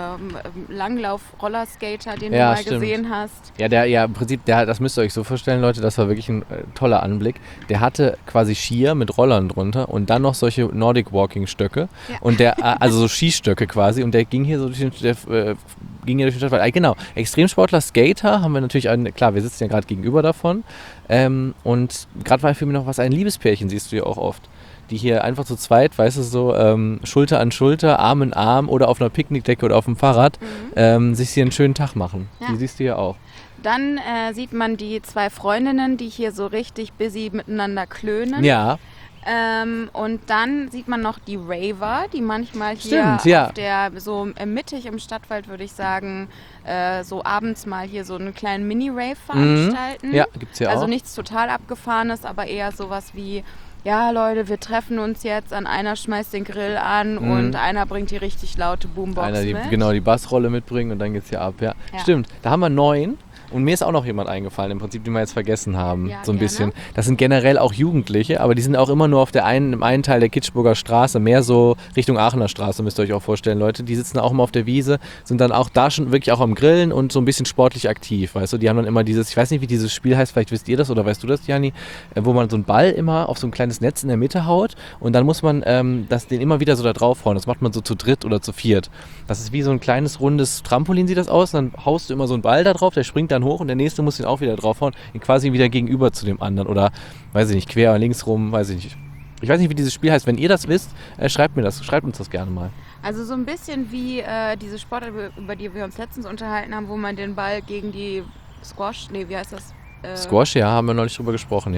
Langlauf-Rollerskater, den du mal gesehen hast. Ja, im Prinzip, das müsst ihr euch so vorstellen, Leute, das war wirklich ein toller Anblick. Der hatte quasi Skier mit Rollern drunter und dann noch solche Nordic-Walking-Stöcke und also so Skistöcke quasi, und der ging hier so durch den Stadtwald. Genau, Extremsportler, Skater haben wir natürlich, klar, wir sitzen ja gerade gegenüber davon, und gerade war für mich noch was, ein Liebespärchen siehst du ja auch oft, die hier einfach zu zweit, weißt du, so Schulter an Schulter, Arm in Arm oder auf einer Picknickdecke oder auf dem Fahrrad sich hier einen schönen Tag machen. Ja. Die siehst du ja auch. Dann sieht man die 2 Freundinnen, die hier so richtig busy miteinander klönen. Ja. Und dann sieht man noch die Raver, die manchmal hier Stimmt, ja. auf der, so mittig im Stadtwald, würde ich sagen, so abends mal hier so einen kleinen Mini-Rave veranstalten. Ja, gibt's ja Also auch. nichts total Abgefahrenes, aber eher sowas wie, ja Leute, wir treffen uns jetzt, einer schmeißt den Grill an und einer bringt die richtig laute Boombox Einer, mit. genau, die Bassrolle mitbringen und dann geht's hier ab. Ja. Ja. Stimmt, da haben wir 9. Und mir ist auch noch jemand eingefallen, im Prinzip, den wir jetzt vergessen haben, Ja, so ein gerne. bisschen. Das sind generell auch Jugendliche, aber die sind auch immer nur auf im einen Teil der Kitschburger Straße, mehr so Richtung Aachener Straße, müsst ihr euch auch vorstellen, Leute. Die sitzen auch immer auf der Wiese, sind dann auch da schon wirklich auch am Grillen und so ein bisschen sportlich aktiv, weißt du. Die haben dann immer dieses, ich weiß nicht, wie dieses Spiel heißt, vielleicht wisst ihr das oder weißt du das, Janni, wo man so einen Ball immer auf so ein kleines Netz in der Mitte haut und dann muss man den immer wieder so da draufhauen. Das macht man so zu dritt oder zu viert. Das ist wie so ein kleines, rundes Trampolin sieht das aus, dann haust du immer so einen Ball da drauf, der springt dann hoch und der nächste muss den auch wieder draufhauen, quasi wieder gegenüber zu dem anderen oder, weiß ich nicht, quer links rum, weiß ich nicht. Ich weiß nicht, wie dieses Spiel heißt. Wenn ihr das wisst, schreibt uns das gerne mal. Also so ein bisschen wie diese Sportart, über die wir uns letztens unterhalten haben, wo man den Ball gegen die Squash, wie heißt das? Squash, ja, haben wir neulich drüber gesprochen, ja. Ja,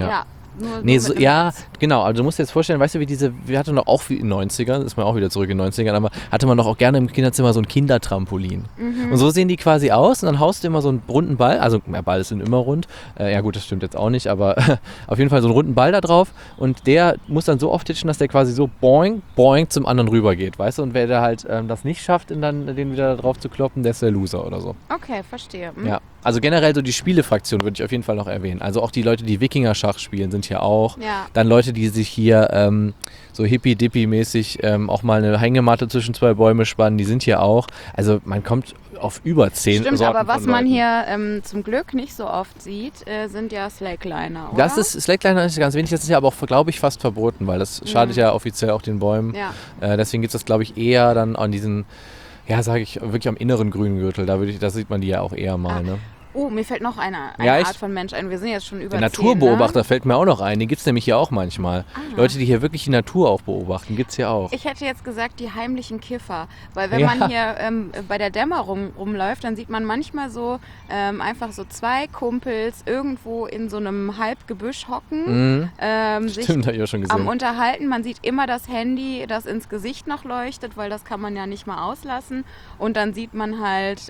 Nee, mit so, einem ja, Sitz. genau. Also du musst dir jetzt vorstellen, weißt du, wir hatten doch auch wie in den 90ern, ist man auch wieder zurück in den 90ern, aber hatte man doch auch gerne im Kinderzimmer so ein Kindertrampolin. Und so sehen die quasi aus und dann haust du immer so einen runden Ball, also Ball sind immer rund, ja gut, das stimmt jetzt auch nicht, aber auf jeden Fall so einen runden Ball da drauf und der muss dann so oft hitchen, dass der quasi so boing, boing zum anderen rüber geht, weißt du, und wer da halt das nicht schafft, dann den wieder da drauf zu kloppen, der ist der Loser oder so. Okay, verstehe. Ja, also generell so die Spielefraktion würde ich auf jeden Fall noch erwähnen. Also auch die Leute, die Wikinger-Schach spielen, sind hier auch. Ja. Dann Leute, die sich hier so hippie-dippie-mäßig auch mal eine Hängematte zwischen zwei Bäume spannen, die sind hier auch. Also man kommt auf über 10 Stimmt, Sorten aber was von man Leuten. hier zum Glück nicht so oft sieht, sind ja Slackliner, oder? Das ist Slackliner ist ganz wenig, das ist ja aber auch, glaube ich, fast verboten, weil das schadet ja offiziell auch den Bäumen. Ja. Deswegen gibt es das, glaube ich, eher dann an diesen, ja, sage ich, wirklich am inneren grünen Gürtel. Da sieht man die ja auch eher mal, ne? Oh, mir fällt noch eine Ja, Art von Mensch ein. Wir sind jetzt schon über Der 10, Naturbeobachter ne? fällt mir auch noch ein. Den gibt es nämlich hier auch manchmal. Leute, die hier wirklich die Natur auch beobachten, gibt es hier auch. Ich hätte jetzt gesagt, die heimlichen Kiffer. Weil wenn Ja. man hier bei der Dämmerung rumläuft, dann sieht man manchmal so einfach so zwei Kumpels irgendwo in so einem Halbgebüsch hocken. Sich Stimmt, habe ich auch schon am gesehen. Unterhalten. Man sieht immer das Handy, das ins Gesicht noch leuchtet, weil das kann man ja nicht mal auslassen. Und dann sieht man halt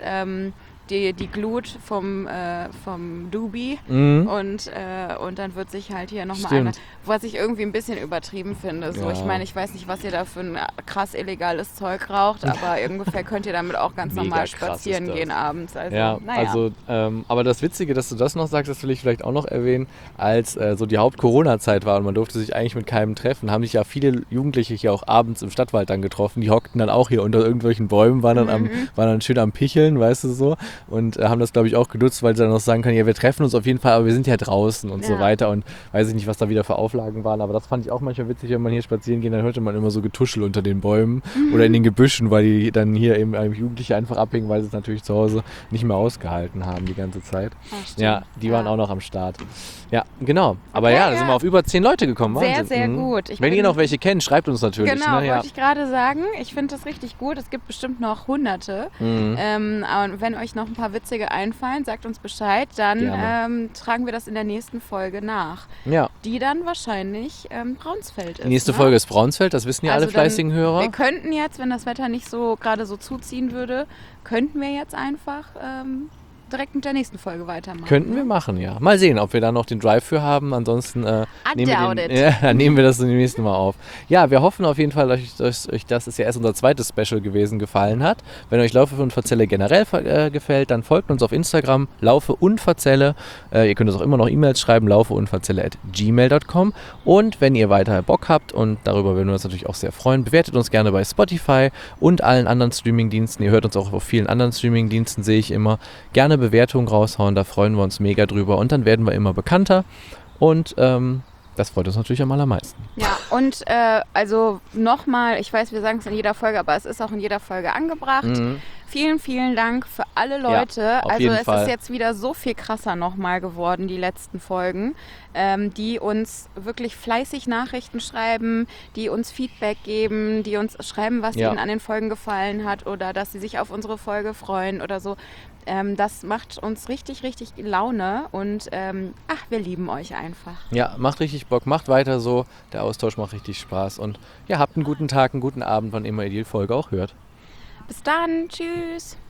die Glut vom Doobie und dann wird sich halt hier nochmal Stimmt. einer, was ich irgendwie ein bisschen übertrieben finde. So, Ja. ich meine, ich weiß nicht, was ihr da für ein krass illegales Zeug raucht, aber ungefähr könnt ihr damit auch ganz Mega normal krass spazieren ist das. gehen abends. Also, Ja, naja. also, aber das Witzige, dass du das noch sagst, das will ich vielleicht auch noch erwähnen, als so die Haupt-Corona-Zeit war und man durfte sich eigentlich mit keinem treffen, haben sich ja viele Jugendliche hier auch abends im Stadtwald dann getroffen, die hockten dann auch hier unter irgendwelchen Bäumen, waren dann schön am Picheln, weißt du so, und haben das, glaube ich, auch genutzt, weil sie dann noch sagen können, ja, wir treffen uns auf jeden Fall, aber wir sind ja draußen und so Ja. weiter und weiß ich nicht, was da wieder für Auflagen waren, aber das fand ich auch manchmal witzig, wenn man hier spazieren geht, dann hörte man immer so Getuschel unter den Bäumen oder in den Gebüschen, weil die dann hier eben Jugendliche einfach abhängen, weil sie es natürlich zu Hause nicht mehr ausgehalten haben die ganze Zeit. Ach, stimmt. Ja, die waren Ja. auch noch am Start. Ja, genau. Aber Okay, ja, da ja. sind wir auf über 10 Leute gekommen. Sehr, Wahnsinn. sehr gut. Ich Wenn bin- ihr noch welche kennt, schreibt uns natürlich. Genau, Ne? Ja. wollte ich gerade sagen. Ich finde das richtig gut. Es gibt bestimmt noch Hunderte. Aber wenn euch noch ein paar witzige einfallen, sagt uns Bescheid. Dann Gerne. tragen wir das in der nächsten Folge nach. Ja. Die dann wahrscheinlich Braunsfeld ist. Die nächste ne? Folge ist Braunsfeld, das wissen ja alle Also dann- fleißigen Hörer. Wir könnten jetzt, wenn das Wetter nicht so gerade so zuziehen würde, könnten wir jetzt einfach direkt mit der nächsten Folge weitermachen. Könnten wir machen, ja. Mal sehen, ob wir da noch den Drive für haben. Ansonsten doubt it. ja, nehmen wir das zum nächsten Mal auf. Ja, wir hoffen auf jeden Fall, dass euch das ist ja erst unser zweites Special gewesen, gefallen hat. Wenn euch Laufe und Verzelle generell gefällt, dann folgt uns auf Instagram, Laufe und Verzelle. Ihr könnt uns auch immer noch E-Mails schreiben, laufeundverzelle@gmail.com. Und wenn ihr weiter Bock habt, und darüber würden wir uns natürlich auch sehr freuen, bewertet uns gerne bei Spotify und allen anderen Streamingdiensten. Ihr hört uns auch auf vielen anderen Streamingdiensten, sehe ich immer. Gerne Bewertungen raushauen, da freuen wir uns mega drüber und dann werden wir immer bekannter und das freut uns natürlich am allermeisten. Ja, und also nochmal, ich weiß, wir sagen es in jeder Folge, aber es ist auch in jeder Folge angebracht. Vielen, vielen Dank für alle Leute. auf Also jeden es Fall. ist jetzt wieder so viel krasser nochmal geworden, die letzten Folgen, die uns wirklich fleißig Nachrichten schreiben, die uns Feedback geben, die uns schreiben, was Ja. ihnen an den Folgen gefallen hat oder dass sie sich auf unsere Folge freuen oder so. Das macht uns richtig, richtig Laune und wir lieben euch einfach. Ja, macht richtig Bock, macht weiter so, der Austausch macht richtig Spaß und ja, habt einen guten Tag, einen guten Abend, wann immer ihr die Folge auch hört. Bis dann, tschüss.